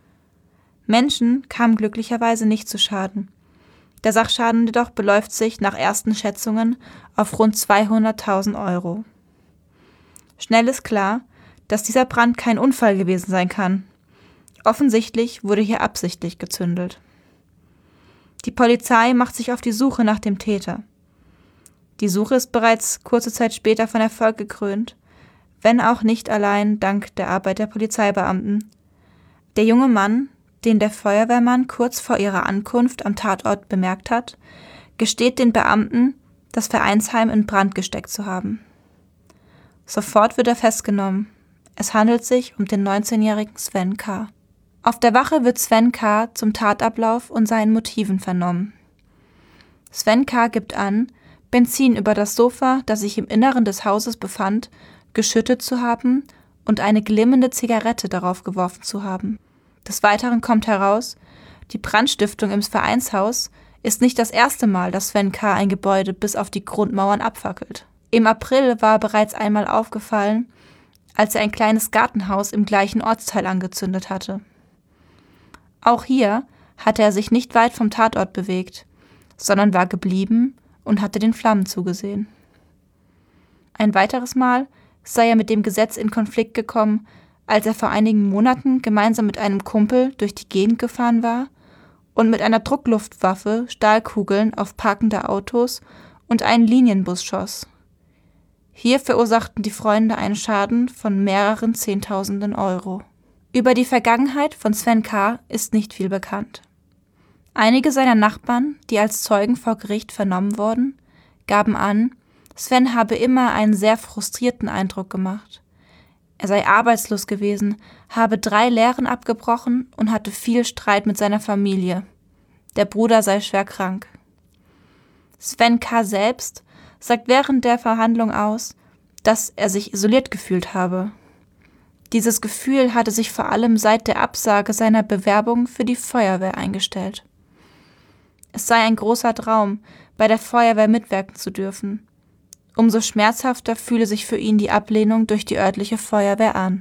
Menschen kamen glücklicherweise nicht zu Schaden. Der Sachschaden jedoch beläuft sich nach ersten Schätzungen auf rund zweihunderttausend Euro. Schnell ist klar, dass dieser Brand kein Unfall gewesen sein kann. Offensichtlich wurde hier absichtlich gezündelt. Die Polizei macht sich auf die Suche nach dem Täter. Die Suche ist bereits kurze Zeit später von Erfolg gekrönt, wenn auch nicht allein dank der Arbeit der Polizeibeamten. Der junge Mann, den der Feuerwehrmann kurz vor ihrer Ankunft am Tatort bemerkt hat, gesteht den Beamten, das Vereinsheim in Brand gesteckt zu haben. Sofort wird er festgenommen. Es handelt sich um den neunzehnjährigen Sven K. Auf der Wache wird Sven K. zum Tatablauf und seinen Motiven vernommen. Sven K. gibt an, Benzin über das Sofa, das sich im Inneren des Hauses befand, geschüttet zu haben und eine glimmende Zigarette darauf geworfen zu haben. Des Weiteren kommt heraus, die Brandstiftung im Vereinshaus ist nicht das erste Mal, dass Sven K. ein Gebäude bis auf die Grundmauern abfackelt. Im April war er bereits einmal aufgefallen, als er ein kleines Gartenhaus im gleichen Ortsteil angezündet hatte. Auch hier hatte er sich nicht weit vom Tatort bewegt, sondern war geblieben und hatte den Flammen zugesehen. Ein weiteres Mal sei er mit dem Gesetz in Konflikt gekommen, als er vor einigen Monaten gemeinsam mit einem Kumpel durch die Gegend gefahren war und mit einer Druckluftwaffe Stahlkugeln auf parkende Autos und einen Linienbus schoss. Hier verursachten die Freunde einen Schaden von mehreren Zehntausenden Euro. Über die Vergangenheit von Sven K. ist nicht viel bekannt. Einige seiner Nachbarn, die als Zeugen vor Gericht vernommen wurden, gaben an, Sven habe immer einen sehr frustrierten Eindruck gemacht. Er sei arbeitslos gewesen, habe drei Lehren abgebrochen und hatte viel Streit mit seiner Familie. Der Bruder sei schwer krank. Sven K. selbst sagt während der Verhandlung aus, dass er sich isoliert gefühlt habe. Dieses Gefühl hatte sich vor allem seit der Absage seiner Bewerbung für die Feuerwehr eingestellt. Es sei ein großer Traum, bei der Feuerwehr mitwirken zu dürfen. Umso schmerzhafter fühle sich für ihn die Ablehnung durch die örtliche Feuerwehr an.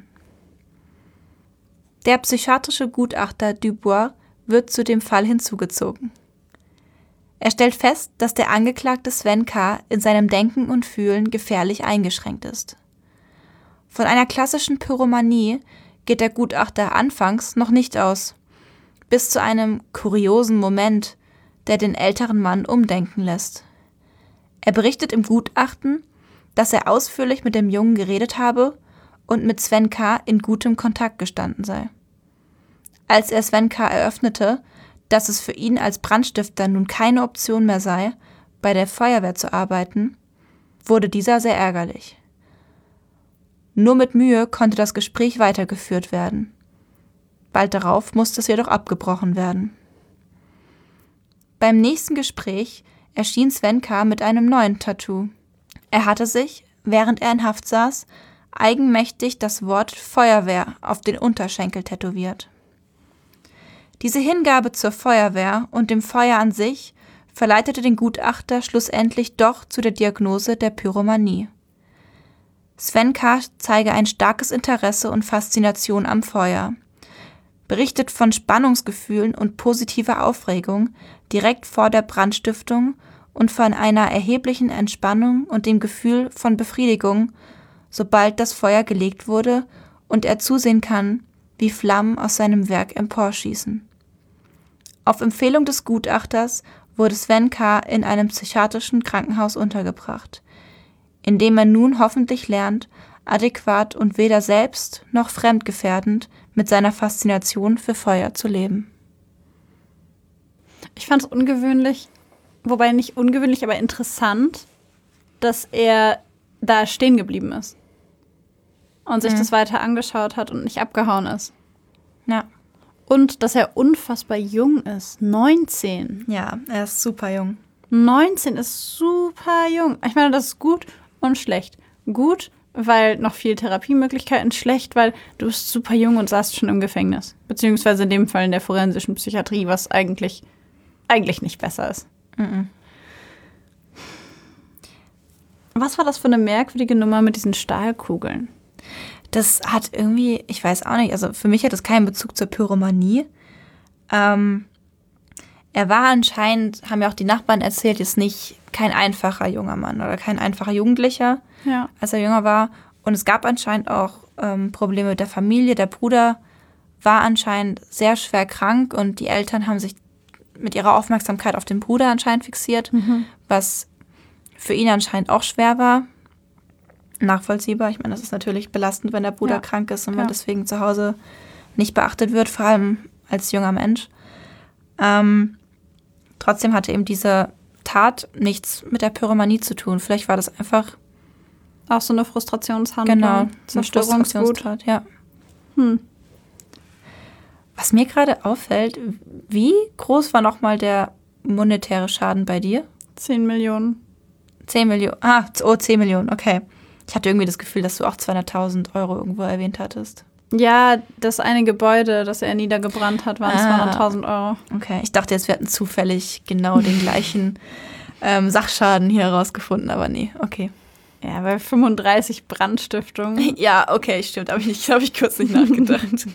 Der psychiatrische Gutachter Dubois wird zu dem Fall hinzugezogen. Er stellt fest, dass der Angeklagte Sven K. in seinem Denken und Fühlen gefährlich eingeschränkt ist. Von einer klassischen Pyromanie geht der Gutachter anfangs noch nicht aus, bis zu einem kuriosen Moment, der den älteren Mann umdenken lässt. Er berichtet im Gutachten, dass er ausführlich mit dem Jungen geredet habe und mit Sven K. in gutem Kontakt gestanden sei. Als er Sven K. eröffnete, dass es für ihn als Brandstifter nun keine Option mehr sei, bei der Feuerwehr zu arbeiten, wurde dieser sehr ärgerlich. Nur mit Mühe konnte das Gespräch weitergeführt werden. Bald darauf musste es jedoch abgebrochen werden. Beim nächsten Gespräch erschien Sven K. mit einem neuen Tattoo. Er hatte sich, während er in Haft saß, eigenmächtig das Wort Feuerwehr auf den Unterschenkel tätowiert. Diese Hingabe zur Feuerwehr und dem Feuer an sich verleitete den Gutachter schlussendlich doch zu der Diagnose der Pyromanie. Sven K. zeige ein starkes Interesse und Faszination am Feuer, berichtet von Spannungsgefühlen und positiver Aufregung direkt vor der Brandstiftung und von einer erheblichen Entspannung und dem Gefühl von Befriedigung, sobald das Feuer gelegt wurde und er zusehen kann, wie Flammen aus seinem Werk emporschießen. Auf Empfehlung des Gutachters wurde Sven K. in einem psychiatrischen Krankenhaus untergebracht, in dem er nun hoffentlich lernt, adäquat und weder selbst noch fremdgefährdend mit seiner Faszination für Feuer zu leben. Ich fand es ungewöhnlich, wobei nicht ungewöhnlich, aber interessant, dass er da stehen geblieben ist und sich mhm. das weiter angeschaut hat und nicht abgehauen ist. Ja. Und dass er unfassbar jung ist. neunzehn. Ja, er ist super jung. neunzehn ist super jung. Ich meine, das ist gut und schlecht. Gut, weil noch viel Therapiemöglichkeiten, schlecht, weil du bist super jung und saßt schon im Gefängnis. Beziehungsweise in dem Fall in der forensischen Psychiatrie, was eigentlich, eigentlich nicht besser ist. Mhm. Was war das für eine merkwürdige Nummer mit diesen Stahlkugeln? Das hat irgendwie, ich weiß auch nicht, also für mich hat das keinen Bezug zur Pyromanie. Ähm, er war anscheinend, haben ja auch die Nachbarn erzählt, jetzt nicht kein einfacher junger Mann oder kein einfacher Jugendlicher, ja. als er jünger war. Und es gab anscheinend auch ähm, Probleme mit der Familie. Der Bruder war anscheinend sehr schwer krank und die Eltern haben sich mit ihrer Aufmerksamkeit auf den Bruder anscheinend fixiert, Mhm. was für ihn anscheinend auch schwer war. Nachvollziehbar. Ich meine, das ist natürlich belastend, wenn der Bruder Ja. krank ist und Ja. man deswegen zu Hause nicht beachtet wird, vor allem als junger Mensch. Ähm, trotzdem hatte eben diese Tat nichts mit der Pyromanie zu tun. Vielleicht war das einfach Auch so eine Frustrationshandlung. genau Zerstörungswut. Frustrationstat, ja. Hm. Was mir gerade auffällt, wie groß war nochmal der monetäre Schaden bei dir? Zehn Millionen. zehn Millionen. Ah, oh, zehn Millionen, okay. Ich hatte irgendwie das Gefühl, dass du auch zweihunderttausend Euro irgendwo erwähnt hattest. Ja, das eine Gebäude, das er niedergebrannt hat, waren Ah. zweihunderttausend Euro. Okay, ich dachte jetzt, wir hätten zufällig genau den gleichen ähm, Sachschaden hier herausgefunden, aber nee, okay. Ja, bei fünfunddreißig Brandstiftungen. Ja, okay, stimmt, habe ich, nicht- hab ich kurz nicht nachgedacht.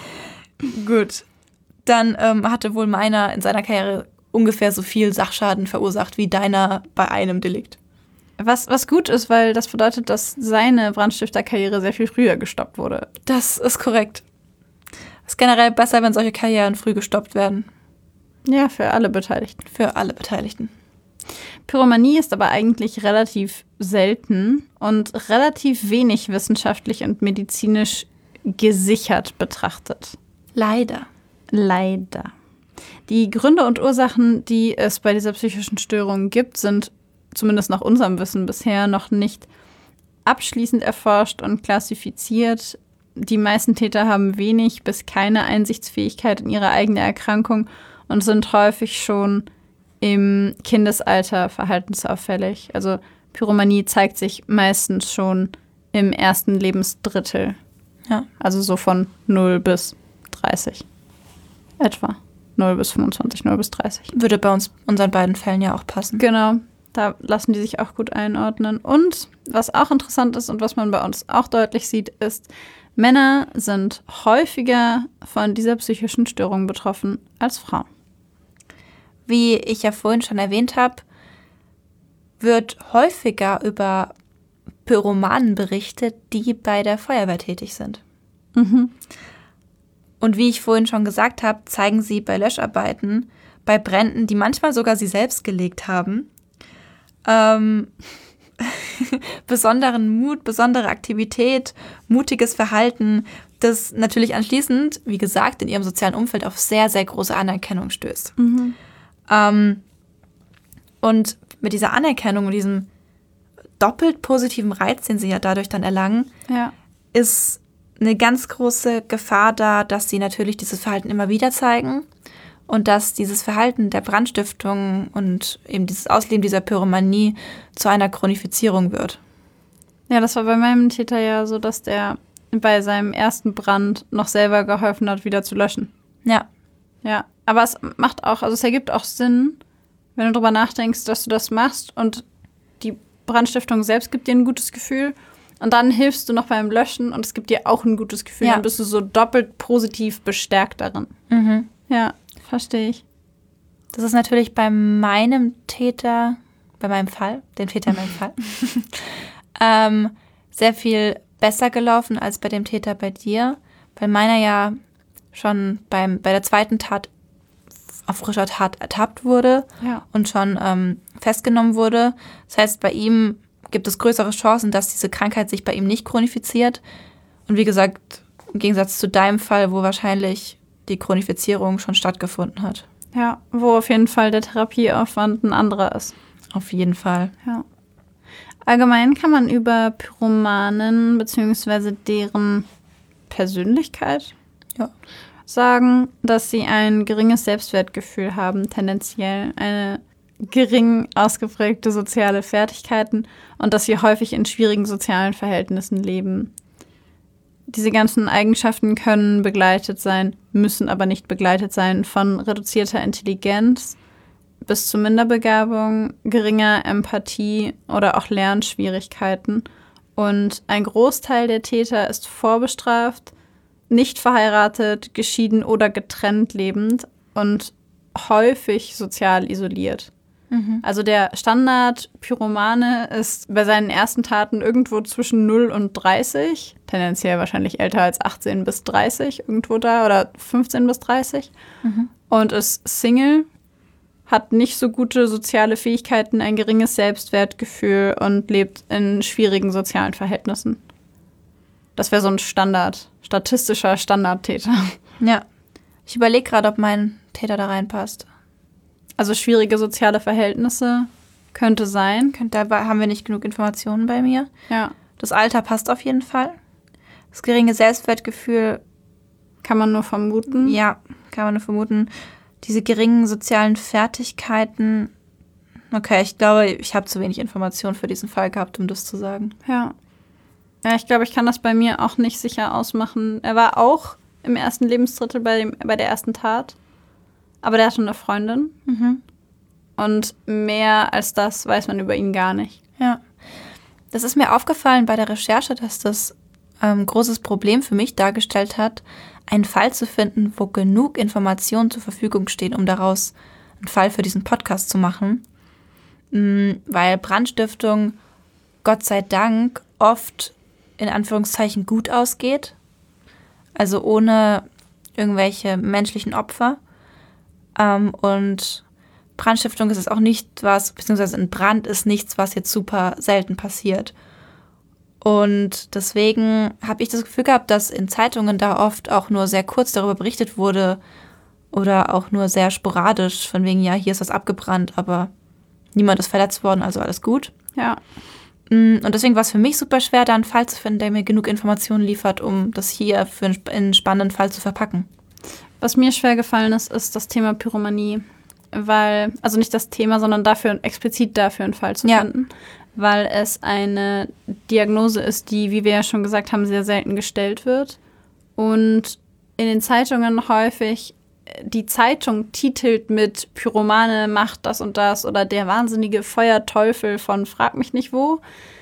Gut, dann ähm, hatte wohl meiner in seiner Karriere ungefähr so viel Sachschaden verursacht wie deiner bei einem Delikt. Was, was gut ist, weil das bedeutet, dass seine Brandstifterkarriere sehr viel früher gestoppt wurde. Das ist korrekt. Ist generell besser, wenn solche Karrieren früh gestoppt werden. Ja, für alle Beteiligten. Für alle Beteiligten. Pyromanie ist aber eigentlich relativ selten und relativ wenig wissenschaftlich und medizinisch gesichert betrachtet. Leider. Leider. Die Gründe und Ursachen, die es bei dieser psychischen Störung gibt, sind zumindest nach unserem Wissen bisher noch nicht abschließend erforscht und klassifiziert. Die meisten Täter haben wenig bis keine Einsichtsfähigkeit in ihre eigene Erkrankung und sind häufig schon im Kindesalter verhaltensauffällig. Also Pyromanie zeigt sich meistens schon im ersten Lebensdrittel. Ja. Also so von null bis dreißig. Etwa. null bis fünfundzwanzig, null bis dreißig. Würde bei uns unseren beiden Fällen ja auch passen. Genau, da lassen die sich auch gut einordnen. Und was auch interessant ist und was man bei uns auch deutlich sieht, ist, Männer sind häufiger von dieser psychischen Störung betroffen als Frauen. Wie ich ja vorhin schon erwähnt habe, wird häufiger über Pyromanen berichtet, die bei der Feuerwehr tätig sind. Mhm. Und wie ich vorhin schon gesagt habe, zeigen sie bei Löscharbeiten, bei Bränden, die manchmal sogar sie selbst gelegt haben, ähm, besonderen Mut, besondere Aktivität, mutiges Verhalten, das natürlich anschließend, wie gesagt, in ihrem sozialen Umfeld auf sehr, sehr große Anerkennung stößt. Mhm. Ähm, und mit dieser Anerkennung und diesem doppelt positiven Reiz, den sie ja dadurch dann erlangen, Ja. ist eine ganz große Gefahr da, dass sie natürlich dieses Verhalten immer wieder zeigen und dass dieses Verhalten der Brandstiftung und eben dieses Ausleben dieser Pyromanie zu einer Chronifizierung wird. Ja, das war bei meinem Täter ja so, dass der bei seinem ersten Brand noch selber geholfen hat, wieder zu löschen. Ja, Ja, aber es macht auch, also es ergibt auch Sinn, wenn du drüber nachdenkst, dass du das machst und die Brandstiftung selbst gibt dir ein gutes Gefühl und dann hilfst du noch beim Löschen und es gibt dir auch ein gutes Gefühl. Ja. Dann bist du so doppelt positiv bestärkt darin. mhm. Ja, verstehe ich. Das ist natürlich bei meinem Täter, bei meinem Fall, dem Täter in meinem Fall, ähm, sehr viel besser gelaufen als bei dem Täter bei dir, weil meiner ja schon beim, bei der zweiten Tat auf frischer Tat ertappt wurde Ja. und schon ähm, festgenommen wurde. Das heißt, bei ihm gibt es größere Chancen, dass diese Krankheit sich bei ihm nicht chronifiziert. Und wie gesagt, im Gegensatz zu deinem Fall, wo wahrscheinlich die Chronifizierung schon stattgefunden hat. Ja, wo auf jeden Fall der Therapieaufwand ein anderer ist. Auf jeden Fall. Ja. Allgemein kann man über Pyromanen bzw. deren Persönlichkeit Ja. sagen, dass sie ein geringes Selbstwertgefühl haben, tendenziell eine gering ausgeprägte soziale Fertigkeiten und dass sie häufig in schwierigen sozialen Verhältnissen leben. Diese ganzen Eigenschaften können begleitet sein, müssen aber nicht begleitet sein von reduzierter Intelligenz bis zu Minderbegabung, geringer Empathie oder auch Lernschwierigkeiten. Und ein Großteil der Täter ist vorbestraft, nicht verheiratet, geschieden oder getrennt lebend und häufig sozial isoliert. Mhm. Also der Standard-Pyromane ist bei seinen ersten Taten irgendwo zwischen null und dreißig, tendenziell wahrscheinlich älter als achtzehn bis dreißig, irgendwo da, oder fünfzehn bis dreißig. Mhm. Und ist Single, hat nicht so gute soziale Fähigkeiten, ein geringes Selbstwertgefühl und lebt in schwierigen sozialen Verhältnissen. Das wäre so ein Standard, statistischer Standardtäter. Ja, ich überlege gerade, ob mein Täter da reinpasst. Also schwierige soziale Verhältnisse könnte sein. Da haben wir nicht genug Informationen bei mir. Ja. Das Alter passt auf jeden Fall. Das geringe Selbstwertgefühl kann man nur vermuten. Ja, kann man nur vermuten. Diese geringen sozialen Fertigkeiten. Okay, ich glaube, ich habe zu wenig Informationen für diesen Fall gehabt, um das zu sagen. Ja. Ja, ich glaube, ich kann das bei mir auch nicht sicher ausmachen. Er war auch im ersten Lebensdrittel bei, dem, bei der ersten Tat. Aber der hatte eine Freundin. Mhm. Und mehr als das weiß man über ihn gar nicht. Ja. Das ist mir aufgefallen bei der Recherche, dass das ein ähm, großes Problem für mich dargestellt hat, einen Fall zu finden, wo genug Informationen zur Verfügung stehen, um daraus einen Fall für diesen Podcast zu machen. Mhm, weil Brandstiftung, Gott sei Dank, oft in Anführungszeichen gut ausgeht. Also ohne irgendwelche menschlichen Opfer. Um, und Brandstiftung ist es auch nicht was, beziehungsweise ein Brand ist nichts, was jetzt super selten passiert. Und deswegen habe ich das Gefühl gehabt, dass in Zeitungen da oft auch nur sehr kurz darüber berichtet wurde oder auch nur sehr sporadisch, von wegen, ja, hier ist was abgebrannt, aber niemand ist verletzt worden, also alles gut. Ja. Und deswegen war es für mich super schwer, da einen Fall zu finden, der mir genug Informationen liefert, um das hier für einen spannenden Fall zu verpacken. Was mir schwer gefallen ist, ist das Thema Pyromanie. Weil, also nicht das Thema, sondern dafür, explizit dafür einen Fall zu ja. finden. Weil es eine Diagnose ist, die, wie wir ja schon gesagt haben, sehr selten gestellt wird. Und in den Zeitungen häufig die Zeitung titelt mit Pyromane macht das und das oder der wahnsinnige Feuerteufel von frag mich nicht wo.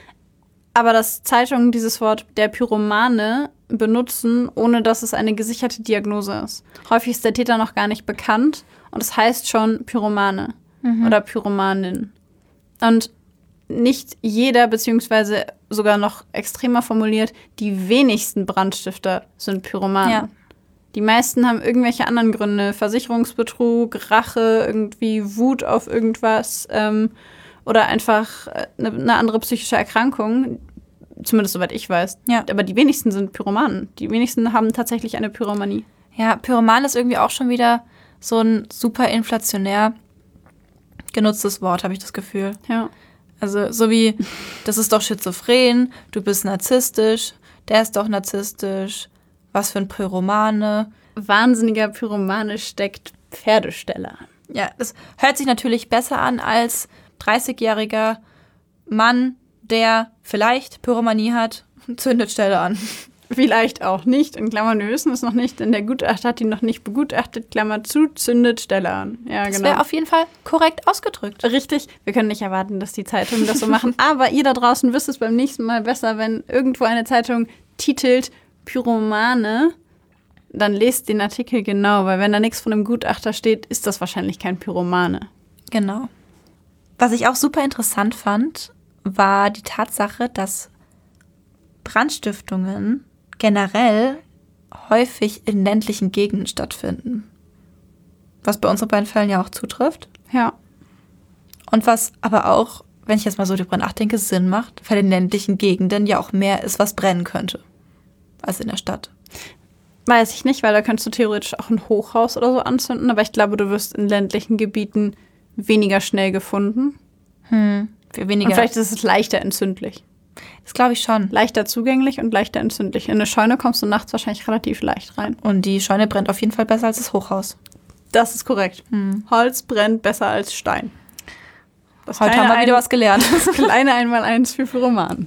Aber dass Zeitungen dieses Wort der Pyromane benutzen, ohne dass es eine gesicherte Diagnose ist. Häufig ist der Täter noch gar nicht bekannt und es heißt schon Pyromane mhm. oder Pyromanin. Und nicht jeder, beziehungsweise sogar noch extremer formuliert, die wenigsten Brandstifter sind Pyromanen. Ja. Die meisten haben irgendwelche anderen Gründe, Versicherungsbetrug, Rache, irgendwie Wut auf irgendwas ähm, oder einfach eine, eine andere psychische Erkrankung. Zumindest soweit ich weiß. Ja. Aber die wenigsten sind Pyromanen. Die wenigsten haben tatsächlich eine Pyromanie. Ja, Pyroman ist irgendwie auch schon wieder so ein super inflationär genutztes Wort, habe ich das Gefühl. Ja. Also so wie, das ist doch schizophren, du bist narzisstisch, der ist doch narzisstisch, was für ein Pyromane. Wahnsinniger Pyromane steckt Pferdesteller an. Ja, das hört sich natürlich besser an als dreißigjähriger Mann, der vielleicht Pyromanie hat, zündet Stelle an. Vielleicht auch nicht, in Klammern, wir wissen es noch nicht, denn der Gutachter hat ihn noch nicht begutachtet, Klammer zu, zündet Stelle an. Ja, das genau. wäre auf jeden Fall korrekt ausgedrückt. Richtig, wir können nicht erwarten, dass die Zeitungen das so machen, aber ihr da draußen wisst es beim nächsten Mal besser, wenn irgendwo eine Zeitung titelt Pyromane, dann lest den Artikel genau, weil wenn da nichts von dem Gutachter steht, ist das wahrscheinlich kein Pyromane. Genau. Was ich auch super interessant fand, war die Tatsache, dass Brandstiftungen generell häufig in ländlichen Gegenden stattfinden. Was bei unseren beiden Fällen ja auch zutrifft. Ja. Und was aber auch, wenn ich jetzt mal so drüber nachdenke, Sinn macht, weil in ländlichen Gegenden ja auch mehr ist, was brennen könnte, als in der Stadt. Weiß ich nicht, weil da könntest du theoretisch auch ein Hochhaus oder so anzünden, aber ich glaube, du wirst in ländlichen Gebieten weniger schnell gefunden. Hm, für weniger. Und vielleicht ist es leichter entzündlich. Das glaube ich schon. Leichter zugänglich und leichter entzündlich. In eine Scheune kommst du nachts wahrscheinlich relativ leicht rein. Und die Scheune brennt auf jeden Fall besser als das Hochhaus. Das ist korrekt. Hm. Holz brennt besser als Stein. Das Heute haben wir wieder ein, was gelernt. Das kleine Einmaleins für Pyromanen.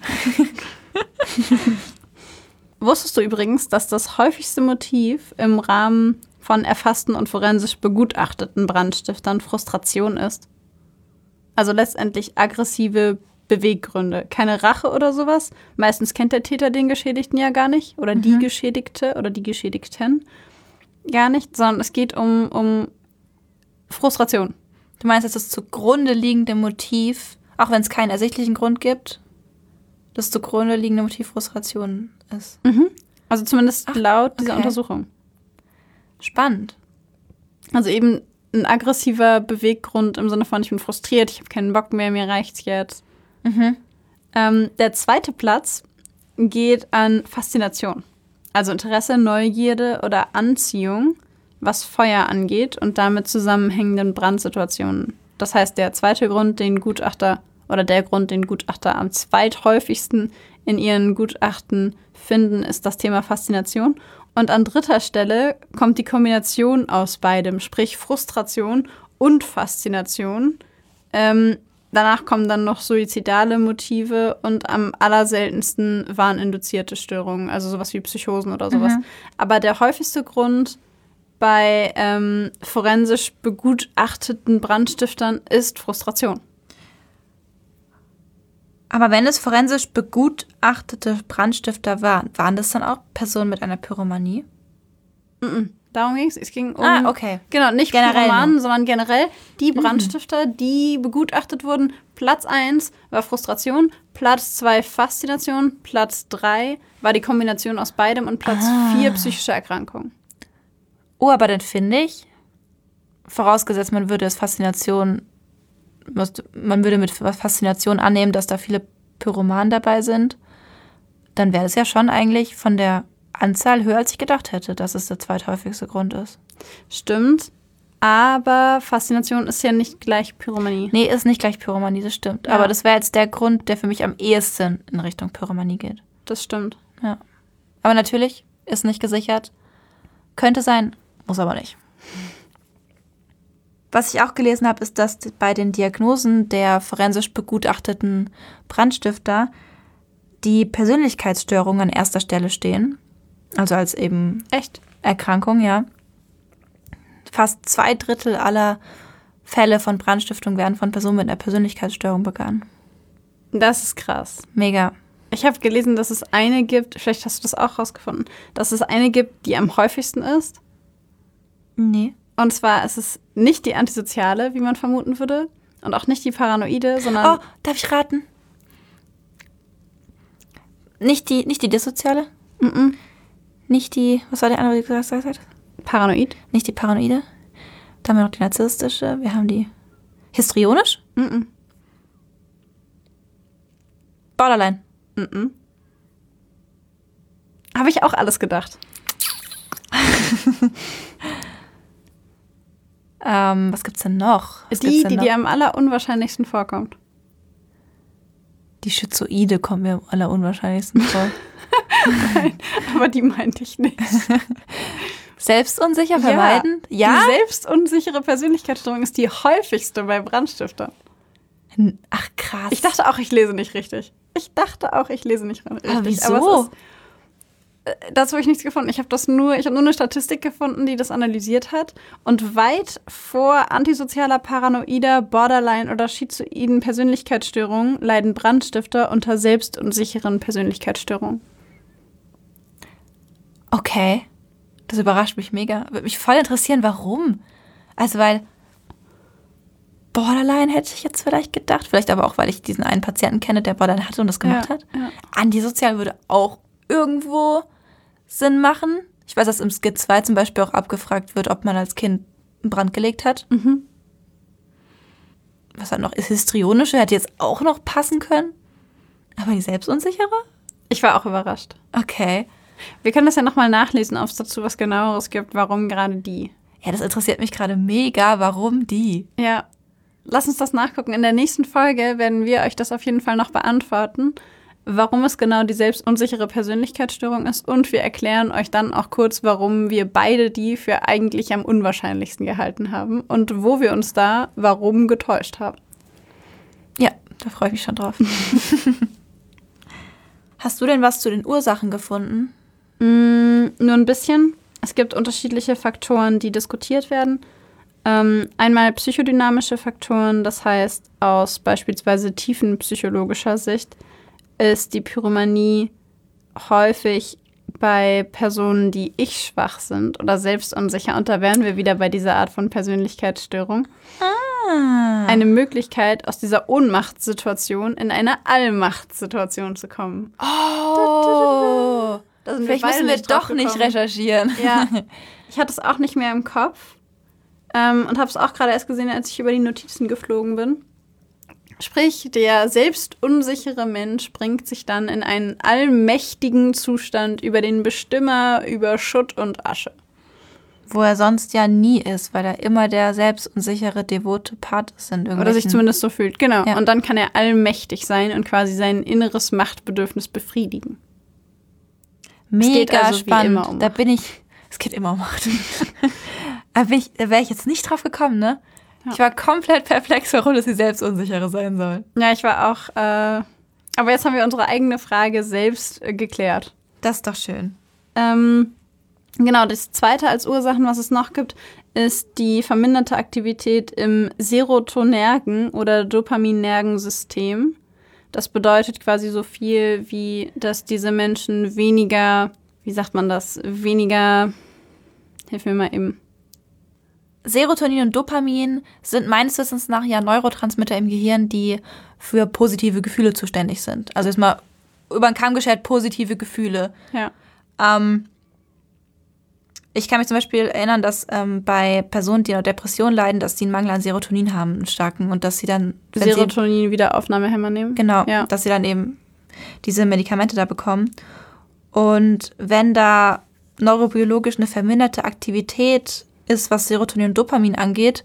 Wusstest du übrigens, dass das häufigste Motiv im Rahmen von erfassten und forensisch begutachteten Brandstiftern Frustration ist? Also letztendlich aggressive Beweggründe. Keine Rache oder sowas. Meistens kennt der Täter den Geschädigten ja gar nicht. Oder die Mhm. Geschädigte oder die Geschädigten gar nicht. Sondern es geht um, um Frustration. Du meinst, dass das zugrunde liegende Motiv, auch wenn es keinen ersichtlichen Grund gibt, das zugrunde liegende Motiv Frustration ist? Mhm. Also zumindest Ach, laut dieser okay. Untersuchung. Spannend. Also eben ein aggressiver Beweggrund im Sinne von, ich bin frustriert, ich habe keinen Bock mehr, mir reicht's jetzt. Mhm. Ähm, der zweite Platz geht an Faszination. Also Interesse, Neugierde oder Anziehung, was Feuer angeht und damit zusammenhängenden Brandsituationen. Das heißt, der zweite Grund, den Gutachter oder der Grund, den Gutachter am zweithäufigsten in ihren Gutachten finden, ist das Thema Faszination. Und an dritter Stelle kommt die Kombination aus beidem, sprich Frustration und Faszination. Ähm, danach kommen dann noch suizidale Motive und am allerseltensten waninduzierte Störungen, also sowas wie Psychosen oder sowas. Mhm. Aber der häufigste Grund bei ähm, forensisch begutachteten Brandstiftern ist Frustration. Aber wenn es forensisch begutachtete Brandstifter waren, waren das dann auch Personen mit einer Pyromanie? Mm-mm. Darum ging es. Es ging um, Ah, okay. Genau, nicht Generell Pyromanen, nur. sondern generell die Brandstifter, die begutachtet wurden. Platz eins war Frustration, Platz zwei Faszination, Platz drei war die Kombination aus beidem und Platz vier psychische Erkrankungen. Oh, aber dann finde ich, vorausgesetzt, man würde es Faszination, müsste- man würde mit Faszination annehmen, dass da viele Pyromanen dabei sind, dann wäre es ja schon eigentlich von der Anzahl höher, als ich gedacht hätte, dass es der zweithäufigste Grund ist. Stimmt, aber Faszination ist ja nicht gleich Pyromanie. Nee, ist nicht gleich Pyromanie, das stimmt. Ja. Aber das wäre jetzt der Grund, der für mich am ehesten in Richtung Pyromanie geht. Das stimmt. Ja. Aber natürlich, ist nicht gesichert. Könnte sein, muss aber nicht. Was ich auch gelesen habe, ist, dass bei den Diagnosen der forensisch begutachteten Brandstifter die Persönlichkeitsstörungen an erster Stelle stehen. Also als eben Echt? Erkrankung, ja. Fast zwei Drittel aller Fälle von Brandstiftung werden von Personen mit einer Persönlichkeitsstörung begangen. Das ist krass. Mega. Ich habe gelesen, dass es eine gibt, vielleicht hast du das auch rausgefunden, dass es eine gibt, die am häufigsten ist. Nee. Und zwar ist es nicht die antisoziale, wie man vermuten würde, und auch nicht die paranoide, sondern Oh, darf ich raten? Nicht die, nicht die dissoziale? mm-mm, Nicht die, was war der andere, die gesagt hat? paranoid. Nicht die paranoide. Dann haben wir noch die narzisstische. Wir haben die histrionisch. Mm-mm, Borderline. mm-mm. Habe ich auch alles gedacht. Ähm, was gibt's denn noch? Was Die, gibt's denn die noch? dir am allerunwahrscheinlichsten vorkommt. Die Schizoide kommt mir am allerunwahrscheinlichsten vor. Aber die meinte ich nicht. Selbstunsicher vermeiden? Ja. Die selbstunsichere Persönlichkeitsstörung ist die häufigste bei Brandstiftern. Ach, krass. Ich dachte auch, ich lese nicht richtig. Ich dachte auch, ich lese nicht richtig. Aber wieso? Aber es ist, äh, dazu habe ich nichts gefunden. Ich habe das nur, ich habe nur eine Statistik gefunden, die das analysiert hat. Und weit vor antisozialer, paranoider, Borderline oder schizoiden Persönlichkeitsstörungen leiden Brandstifter unter selbstunsicheren Persönlichkeitsstörungen. Okay. Das überrascht mich mega. Würde mich voll interessieren, warum. Also, weil Borderline hätte ich jetzt vielleicht gedacht. Vielleicht aber auch, weil ich diesen einen Patienten kenne, der Borderline hatte und das gemacht Ja, hat. ja. Antisozial würde auch irgendwo Sinn machen. Ich weiß, dass im Skit zwei zum Beispiel auch abgefragt wird, ob man als Kind einen Brand gelegt hat. Mhm. Was hat noch? Ist histrionische, hätte jetzt auch noch passen können. Aber die selbstunsichere? Ich war auch überrascht. Okay. Wir können das ja nochmal nachlesen, ob es dazu was Genaueres gibt, warum gerade die. Ja, das interessiert mich gerade mega. Warum die? Ja, lass uns das nachgucken. In der nächsten Folge werden wir euch das auf jeden Fall noch beantworten, warum es genau die selbstunsichere Persönlichkeitsstörung ist. Und wir erklären euch dann auch kurz, warum wir beide die für eigentlich am unwahrscheinlichsten gehalten haben und wo wir uns da warum getäuscht haben. Ja, da freue ich mich schon drauf. Hast du denn was zu den Ursachen gefunden? Mm, nur ein bisschen. Es gibt unterschiedliche Faktoren, die diskutiert werden. Ähm, einmal psychodynamische Faktoren, das heißt, aus beispielsweise tiefenpsychologischer Sicht ist die Pyromanie häufig bei Personen, die ich-schwach sind oder selbstunsicher. Und da wären wir wieder bei dieser Art von Persönlichkeitsstörung. Ah. Eine Möglichkeit, aus dieser Ohnmachtssituation in eine Allmachtssituation zu kommen. Oh, Da sind vielleicht beide müssen wir nicht drauf doch nicht gekommen. recherchieren. Ja, ich hatte es auch nicht mehr im Kopf ähm, und habe es auch gerade erst gesehen, als ich über die Notizen geflogen bin. Sprich, der selbstunsichere Mensch bringt sich dann in einen allmächtigen Zustand über den Bestimmer, über Schutt und Asche. Wo er sonst ja nie ist, weil er immer der selbstunsichere, devote Part ist in irgendwelchen... Oder sich zumindest so fühlt, genau. Ja. Und dann kann er allmächtig sein und quasi sein inneres Machtbedürfnis befriedigen. Mega Es geht also wie spannend. immer um da Macht. bin ich... Es geht immer um Macht. da bin ich, da wäre ich jetzt nicht drauf gekommen, ne? Ja. Ich war komplett perplex, warum das die selbstunsichere sein soll. Ja, ich war auch... Äh, aber jetzt haben wir unsere eigene Frage selbst äh, geklärt. Das ist doch schön. Ähm... Genau, das Zweite als Ursachen, was es noch gibt, ist die verminderte Aktivität im serotonergen oder dopaminergen System. Das bedeutet quasi so viel wie, dass diese Menschen weniger, wie sagt man das, weniger, hilf mir mal eben. Serotonin und Dopamin sind meines Wissens nach ja Neurotransmitter im Gehirn, die für positive Gefühle zuständig sind. Also jetzt mal über den Kamm geschert positive Gefühle. Ja. Ähm, Ich kann mich zum Beispiel erinnern, dass ähm, bei Personen, die an Depressionen leiden, dass die einen Mangel an Serotonin haben, einen starken, und dass sie dann wenn Serotonin Wiederaufnahmehemmer nehmen. sie, genau, Ja. dass sie dann eben diese Medikamente da bekommen. Und wenn da neurobiologisch eine verminderte Aktivität ist, was Serotonin und Dopamin angeht,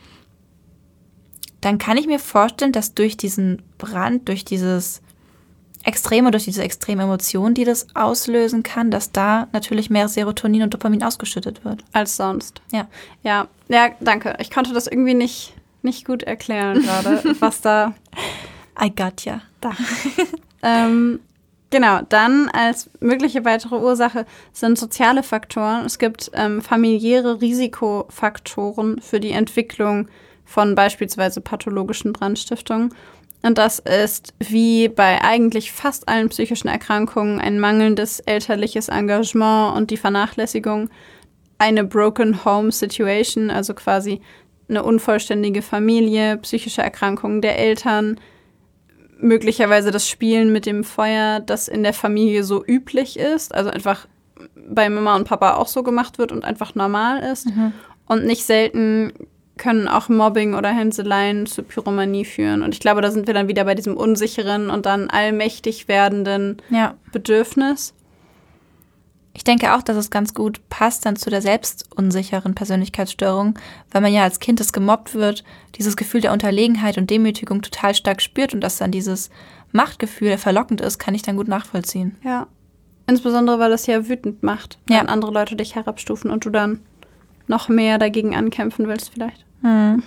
dann kann ich mir vorstellen, dass durch diesen Brand, durch dieses Extreme, durch diese extreme Emotion, die das auslösen kann, dass da natürlich mehr Serotonin und Dopamin ausgeschüttet wird. Als sonst. Ja. Ja, ja, danke. Ich konnte das irgendwie nicht, nicht gut erklären gerade, was da... I got ya. Da. ähm, genau, dann als mögliche weitere Ursache sind soziale Faktoren. Es gibt ähm, familiäre Risikofaktoren für die Entwicklung von beispielsweise pathologischen Brandstiftungen. Und das ist, wie bei eigentlich fast allen psychischen Erkrankungen, ein mangelndes elterliches Engagement und die Vernachlässigung, eine broken home situation, also quasi eine unvollständige Familie, psychische Erkrankungen der Eltern, möglicherweise das Spielen mit dem Feuer, das in der Familie so üblich ist, also einfach bei Mama und Papa auch so gemacht wird und einfach normal ist. Mhm. Und nicht selten können auch Mobbing oder Hänseleien zu Pyromanie führen. Und ich glaube, da sind wir dann wieder bei diesem unsicheren und dann allmächtig werdenden Ja. Bedürfnis. Ich denke auch, dass es ganz gut passt dann zu der selbstunsicheren Persönlichkeitsstörung, weil man ja als Kind, das gemobbt wird, dieses Gefühl der Unterlegenheit und Demütigung total stark spürt und dass dann dieses Machtgefühl verlockend ist, kann ich dann gut nachvollziehen. Ja. Insbesondere, weil das ja wütend macht, wenn Ja. andere Leute dich herabstufen und du dann noch mehr dagegen ankämpfen willst vielleicht. Hm.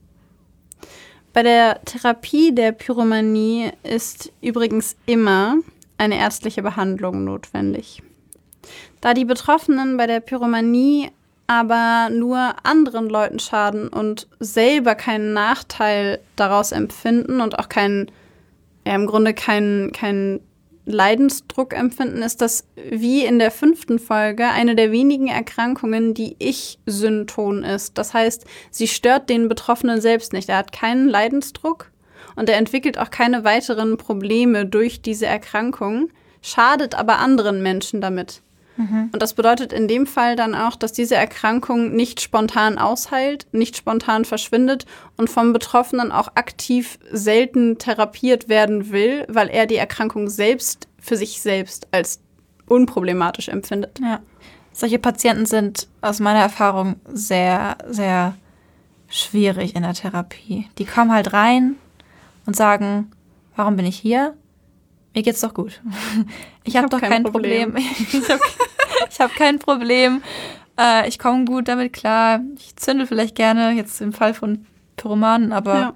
Bei der Therapie der Pyromanie ist übrigens immer eine ärztliche Behandlung notwendig. Da die Betroffenen bei der Pyromanie aber nur anderen Leuten schaden und selber keinen Nachteil daraus empfinden und auch keinen, ja im Grunde keinen, keinen Leidensdruck empfinden, ist das wie in der fünften Folge eine der wenigen Erkrankungen, die Ich-Synton ist. Das heißt, sie stört den Betroffenen selbst nicht. Er hat keinen Leidensdruck und er entwickelt auch keine weiteren Probleme durch diese Erkrankung, schadet aber anderen Menschen damit. Mhm. Und das bedeutet in dem Fall dann auch, dass diese Erkrankung nicht spontan ausheilt, nicht spontan verschwindet und vom Betroffenen auch aktiv selten therapiert werden will, weil er die Erkrankung selbst für sich selbst als unproblematisch empfindet. Ja. Solche Patienten sind aus meiner Erfahrung sehr, sehr schwierig in der Therapie. Die kommen halt rein und sagen, warum bin ich hier? Mir geht's doch gut. Ich habe hab doch kein, kein Problem. Problem. Ich habe hab kein Problem. Äh, ich komme gut damit klar. Ich zündel vielleicht gerne, jetzt im Fall von Pyromanen, aber ja.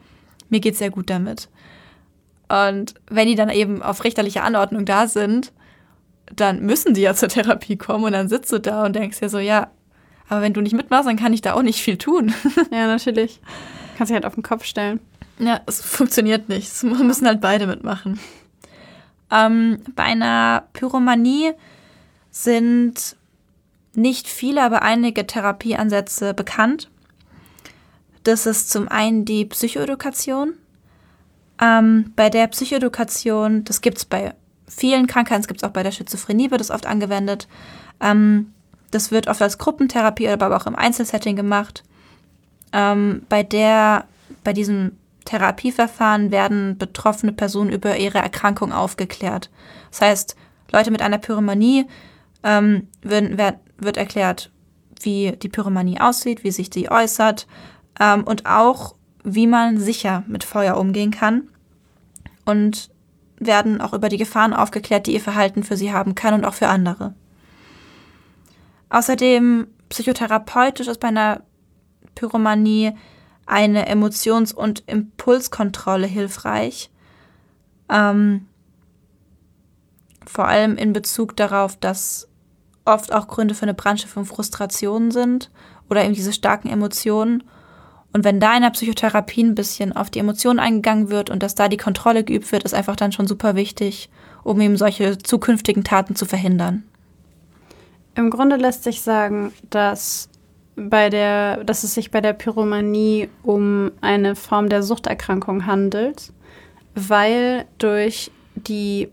mir geht's sehr gut damit. Und wenn die dann eben auf richterliche Anordnung da sind, dann müssen die ja zur Therapie kommen und dann sitzt du da und denkst dir so, ja, aber wenn du nicht mitmachst, dann kann ich da auch nicht viel tun. Ja, natürlich. Kannst dich halt auf den Kopf stellen. Ja, es funktioniert nicht. Es müssen halt beide mitmachen. Ähm, bei einer Pyromanie sind nicht viele, aber einige Therapieansätze bekannt. Das ist zum einen die Psychoedukation. Ähm, bei der Psychoedukation, das gibt es bei vielen Krankheiten, es gibt es auch bei der Schizophrenie, wird es oft angewendet. Ähm, das wird oft als Gruppentherapie, aber auch im Einzelsetting gemacht. Ähm, bei der, bei diesem Therapieverfahren werden betroffene Personen über ihre Erkrankung aufgeklärt. Das heißt, Leute mit einer Pyromanie ähm, wird, wird, wird erklärt, wie die Pyromanie aussieht, wie sich die äußert ähm, und auch, wie man sicher mit Feuer umgehen kann. Und werden auch über die Gefahren aufgeklärt, die ihr Verhalten für sie haben kann und auch für andere. Außerdem psychotherapeutisch ist bei einer Pyromanie eine Emotions- und Impulskontrolle hilfreich. Ähm, vor allem in Bezug darauf, dass oft auch Gründe für eine Brandstiftung Frustrationen sind oder eben diese starken Emotionen. Und wenn da in der Psychotherapie ein bisschen auf die Emotionen eingegangen wird und dass da die Kontrolle geübt wird, ist einfach dann schon super wichtig, um eben solche zukünftigen Taten zu verhindern. Im Grunde lässt sich sagen, dass, bei der, dass es sich bei der Pyromanie um eine Form der Suchterkrankung handelt, weil durch die,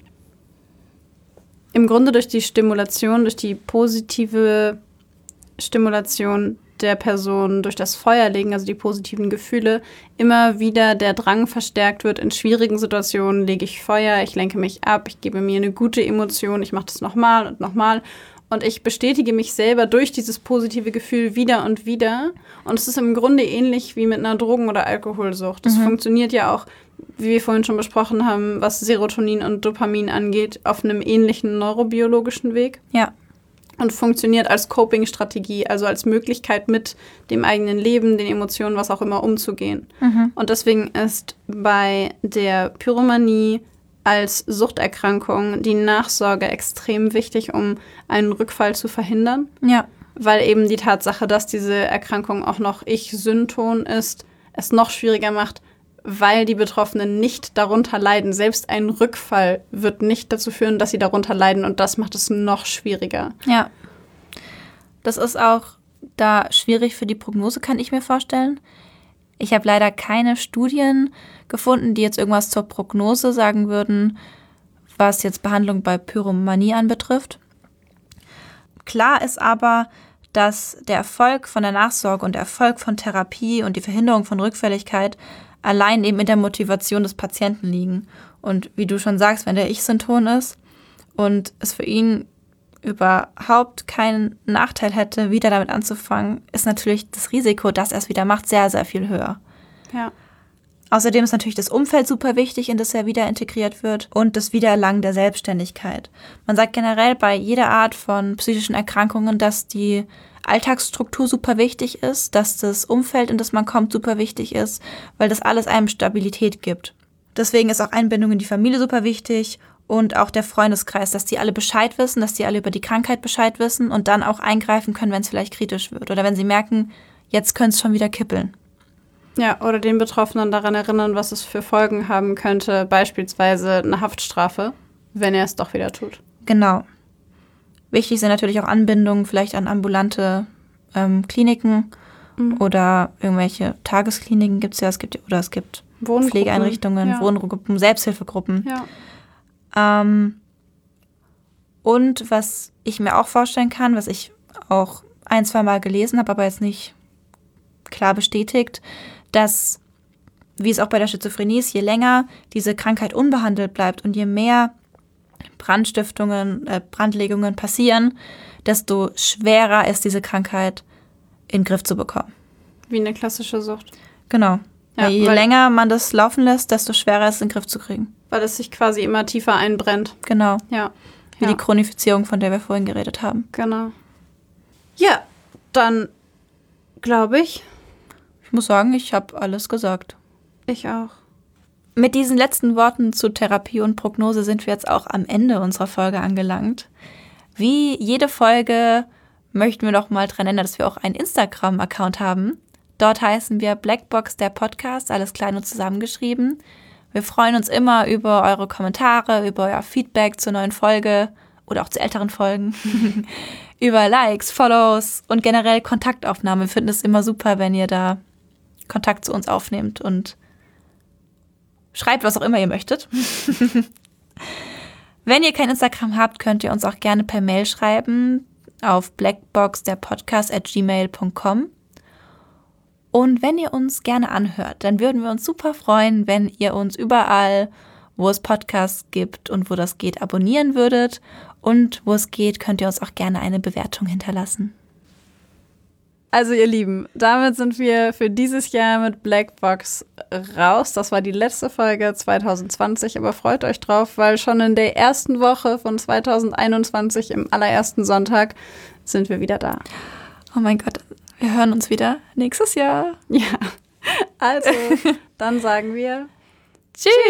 im Grunde durch die Stimulation, durch die positive Stimulation der Person durch das Feuerlegen, also die positiven Gefühle, immer wieder der Drang verstärkt wird. In schwierigen Situationen lege ich Feuer, ich lenke mich ab, ich gebe mir eine gute Emotion, ich mache das nochmal und nochmal. Und ich bestätige mich selber durch dieses positive Gefühl wieder und wieder. Und es ist im Grunde ähnlich wie mit einer Drogen- oder Alkoholsucht. Das mhm. funktioniert ja auch, wie wir vorhin schon besprochen haben, was Serotonin und Dopamin angeht, auf einem ähnlichen neurobiologischen Weg. Ja. Und funktioniert als Coping-Strategie, also als Möglichkeit, mit dem eigenen Leben, den Emotionen, was auch immer, umzugehen. Mhm. Und deswegen ist bei der Pyromanie als Suchterkrankung die Nachsorge extrem wichtig, um einen Rückfall zu verhindern. Ja. Weil eben die Tatsache, dass diese Erkrankung auch noch Ich-Synton ist, es noch schwieriger macht, weil die Betroffenen nicht darunter leiden. Selbst ein Rückfall wird nicht dazu führen, dass sie darunter leiden, und das macht es noch schwieriger. Ja. Das ist auch da schwierig für die Prognose, kann ich mir vorstellen. Ich habe leider keine Studien gefunden, die jetzt irgendwas zur Prognose sagen würden, was jetzt Behandlung bei Pyromanie anbetrifft. Klar ist aber, dass der Erfolg von der Nachsorge und der Erfolg von Therapie und die Verhinderung von Rückfälligkeit allein eben in der Motivation des Patienten liegen. Und wie du schon sagst, wenn der Ich-Synton ist und es für ihn überhaupt keinen Nachteil hätte, wieder damit anzufangen, ist natürlich das Risiko, dass er es wieder macht, sehr, sehr viel höher. Ja. Außerdem ist natürlich das Umfeld super wichtig, in das er wieder integriert wird, und das Wiedererlangen der Selbstständigkeit. Man sagt generell bei jeder Art von psychischen Erkrankungen, dass die Alltagsstruktur super wichtig ist, dass das Umfeld, in das man kommt, super wichtig ist, weil das alles einem Stabilität gibt. Deswegen ist auch Einbindung in die Familie super wichtig und auch der Freundeskreis, dass die alle Bescheid wissen, dass die alle über die Krankheit Bescheid wissen und dann auch eingreifen können, wenn es vielleicht kritisch wird oder wenn sie merken, jetzt könnte es schon wieder kippeln. Ja, oder den Betroffenen daran erinnern, was es für Folgen haben könnte, beispielsweise eine Haftstrafe, wenn er es doch wieder tut. Genau. Wichtig sind natürlich auch Anbindungen vielleicht an ambulante ähm, Kliniken mhm. oder irgendwelche Tageskliniken gibt es ja, es gibt oder es gibt Pflegeeinrichtungen, ja. Wohngruppen, Selbsthilfegruppen. Ja. Ähm, und was ich mir auch vorstellen kann, was ich auch ein, zwei Mal gelesen habe, aber jetzt nicht klar bestätigt, dass, wie es auch bei der Schizophrenie ist, je länger diese Krankheit unbehandelt bleibt und je mehr Brandstiftungen, äh, Brandlegungen passieren, desto schwerer ist diese Krankheit in den Griff zu bekommen. Wie eine klassische Sucht. Genau. Ja, weil je weil, länger man das laufen lässt, desto schwerer ist es in den Griff zu kriegen. Weil es sich quasi immer tiefer einbrennt. Genau. Ja. Wie ja. die Chronifizierung, von der wir vorhin geredet haben. Genau. Ja, dann glaube ich. Ich muss sagen, ich habe alles gesagt. Ich auch. Mit diesen letzten Worten zu Therapie und Prognose sind wir jetzt auch am Ende unserer Folge angelangt. Wie jede Folge möchten wir noch mal dran erinnern, dass wir auch einen Instagram-Account haben. Dort heißen wir Blackbox der Podcast, alles klein und zusammengeschrieben. Wir freuen uns immer über eure Kommentare, über euer Feedback zur neuen Folge oder auch zu älteren Folgen, über Likes, Follows und generell Kontaktaufnahme. Wir finden es immer super, wenn ihr da Kontakt zu uns aufnehmt und schreibt, was auch immer ihr möchtet. Wenn ihr kein Instagram habt, könnt ihr uns auch gerne per Mail schreiben auf blackboxderpodcast at gmail punkt com. Und wenn ihr uns gerne anhört, dann würden wir uns super freuen, wenn ihr uns überall, wo es Podcasts gibt und wo das geht, abonnieren würdet. Und wo es geht, könnt ihr uns auch gerne eine Bewertung hinterlassen. Also ihr Lieben, damit sind wir für dieses Jahr mit Blackbox raus. Das war die letzte Folge zwanzig zwanzig, aber freut euch drauf, weil schon in der ersten Woche von zwanzig einundzwanzig, im allerersten Sonntag, sind wir wieder da. Oh mein Gott, wir hören uns wieder nächstes Jahr. Ja, also dann sagen wir Tschüss!